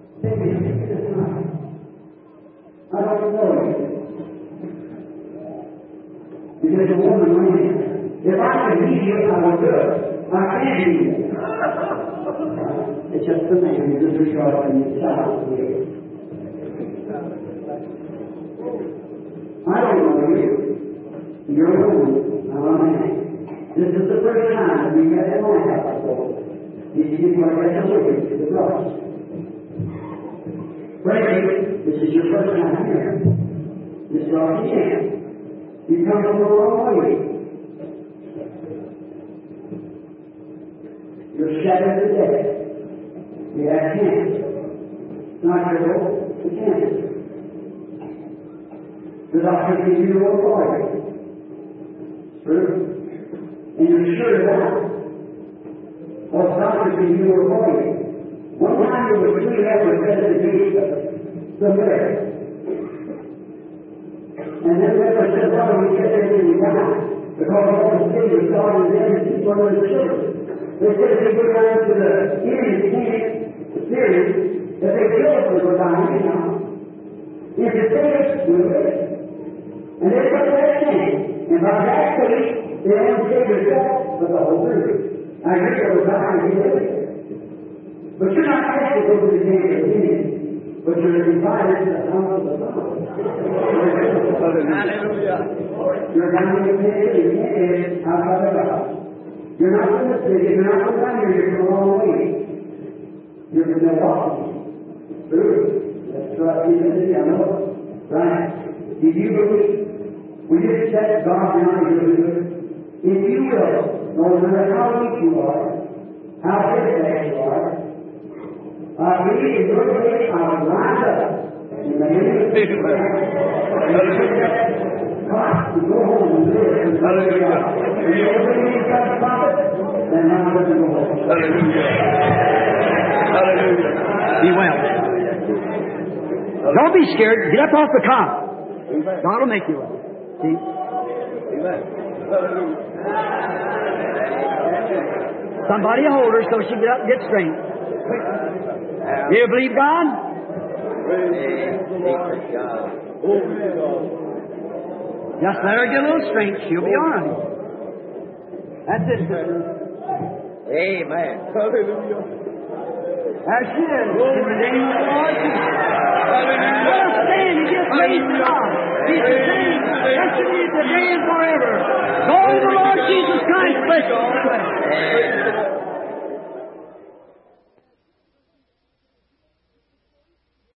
I don't know. Because a woman ran. If I could heal you, I would do it. I can't heal you. It's just the man who is regarding his child. I don't know you. You're a woman. I'm a man. This is the first time that we met in my house before. You didn't want to get delivered to the cross. Brady, this is your first time here. Miss Darcy Ann. You come from the wrong way. You're shattered to death. You have cancer. Not your fault, it's cancer. The doctor gives you a party. True. And you're sure of that. Well, the doctor gives you a party. One time there were three lepers at the gate of Samaria. And then the leper said, "Brother, we get everything we got." Because all the city was starting to them and people were the children. They said if they go down to the Syrian camp, the Syrians, that their children were dying anyhow. If the Syrians were rich. And they put that camp. And by that faith, they only saved themselves for the whole group. I agree they were dying to get it. But you're not asked to go to the camp of the Syrians. But you're invited to the house of the Lord. Hallelujah. You're down in the pit, you can't get it outside of the house. You're not from the city, you're not from down here, you're from a long way. You're from Milwaukee. True. That's right, in the city, I know. Right. Do you believe? Will you accept God now as your leader? If you will, no matter how weak you are, how steadfast you are, I believe in your faith, I will rise up. In the name of Jesus. God, go home and live. Hallelujah. If you ever need God's prophet, then I'm going to go home. Hallelujah. Hallelujah. Be well. Don't be scared. Get up off the cot. God will make you well. See? Amen. Somebody hold her so she get up and get straight. Do you believe God? Just let her get a little strength. She'll be all right. That's it, sister. Amen. Hallelujah. There she is. In the name of the Lord Jesus. Let us stand and give praise to God. He's the same yesterday, today, and forever. Go to the Lord Jesus Christ. Bless you.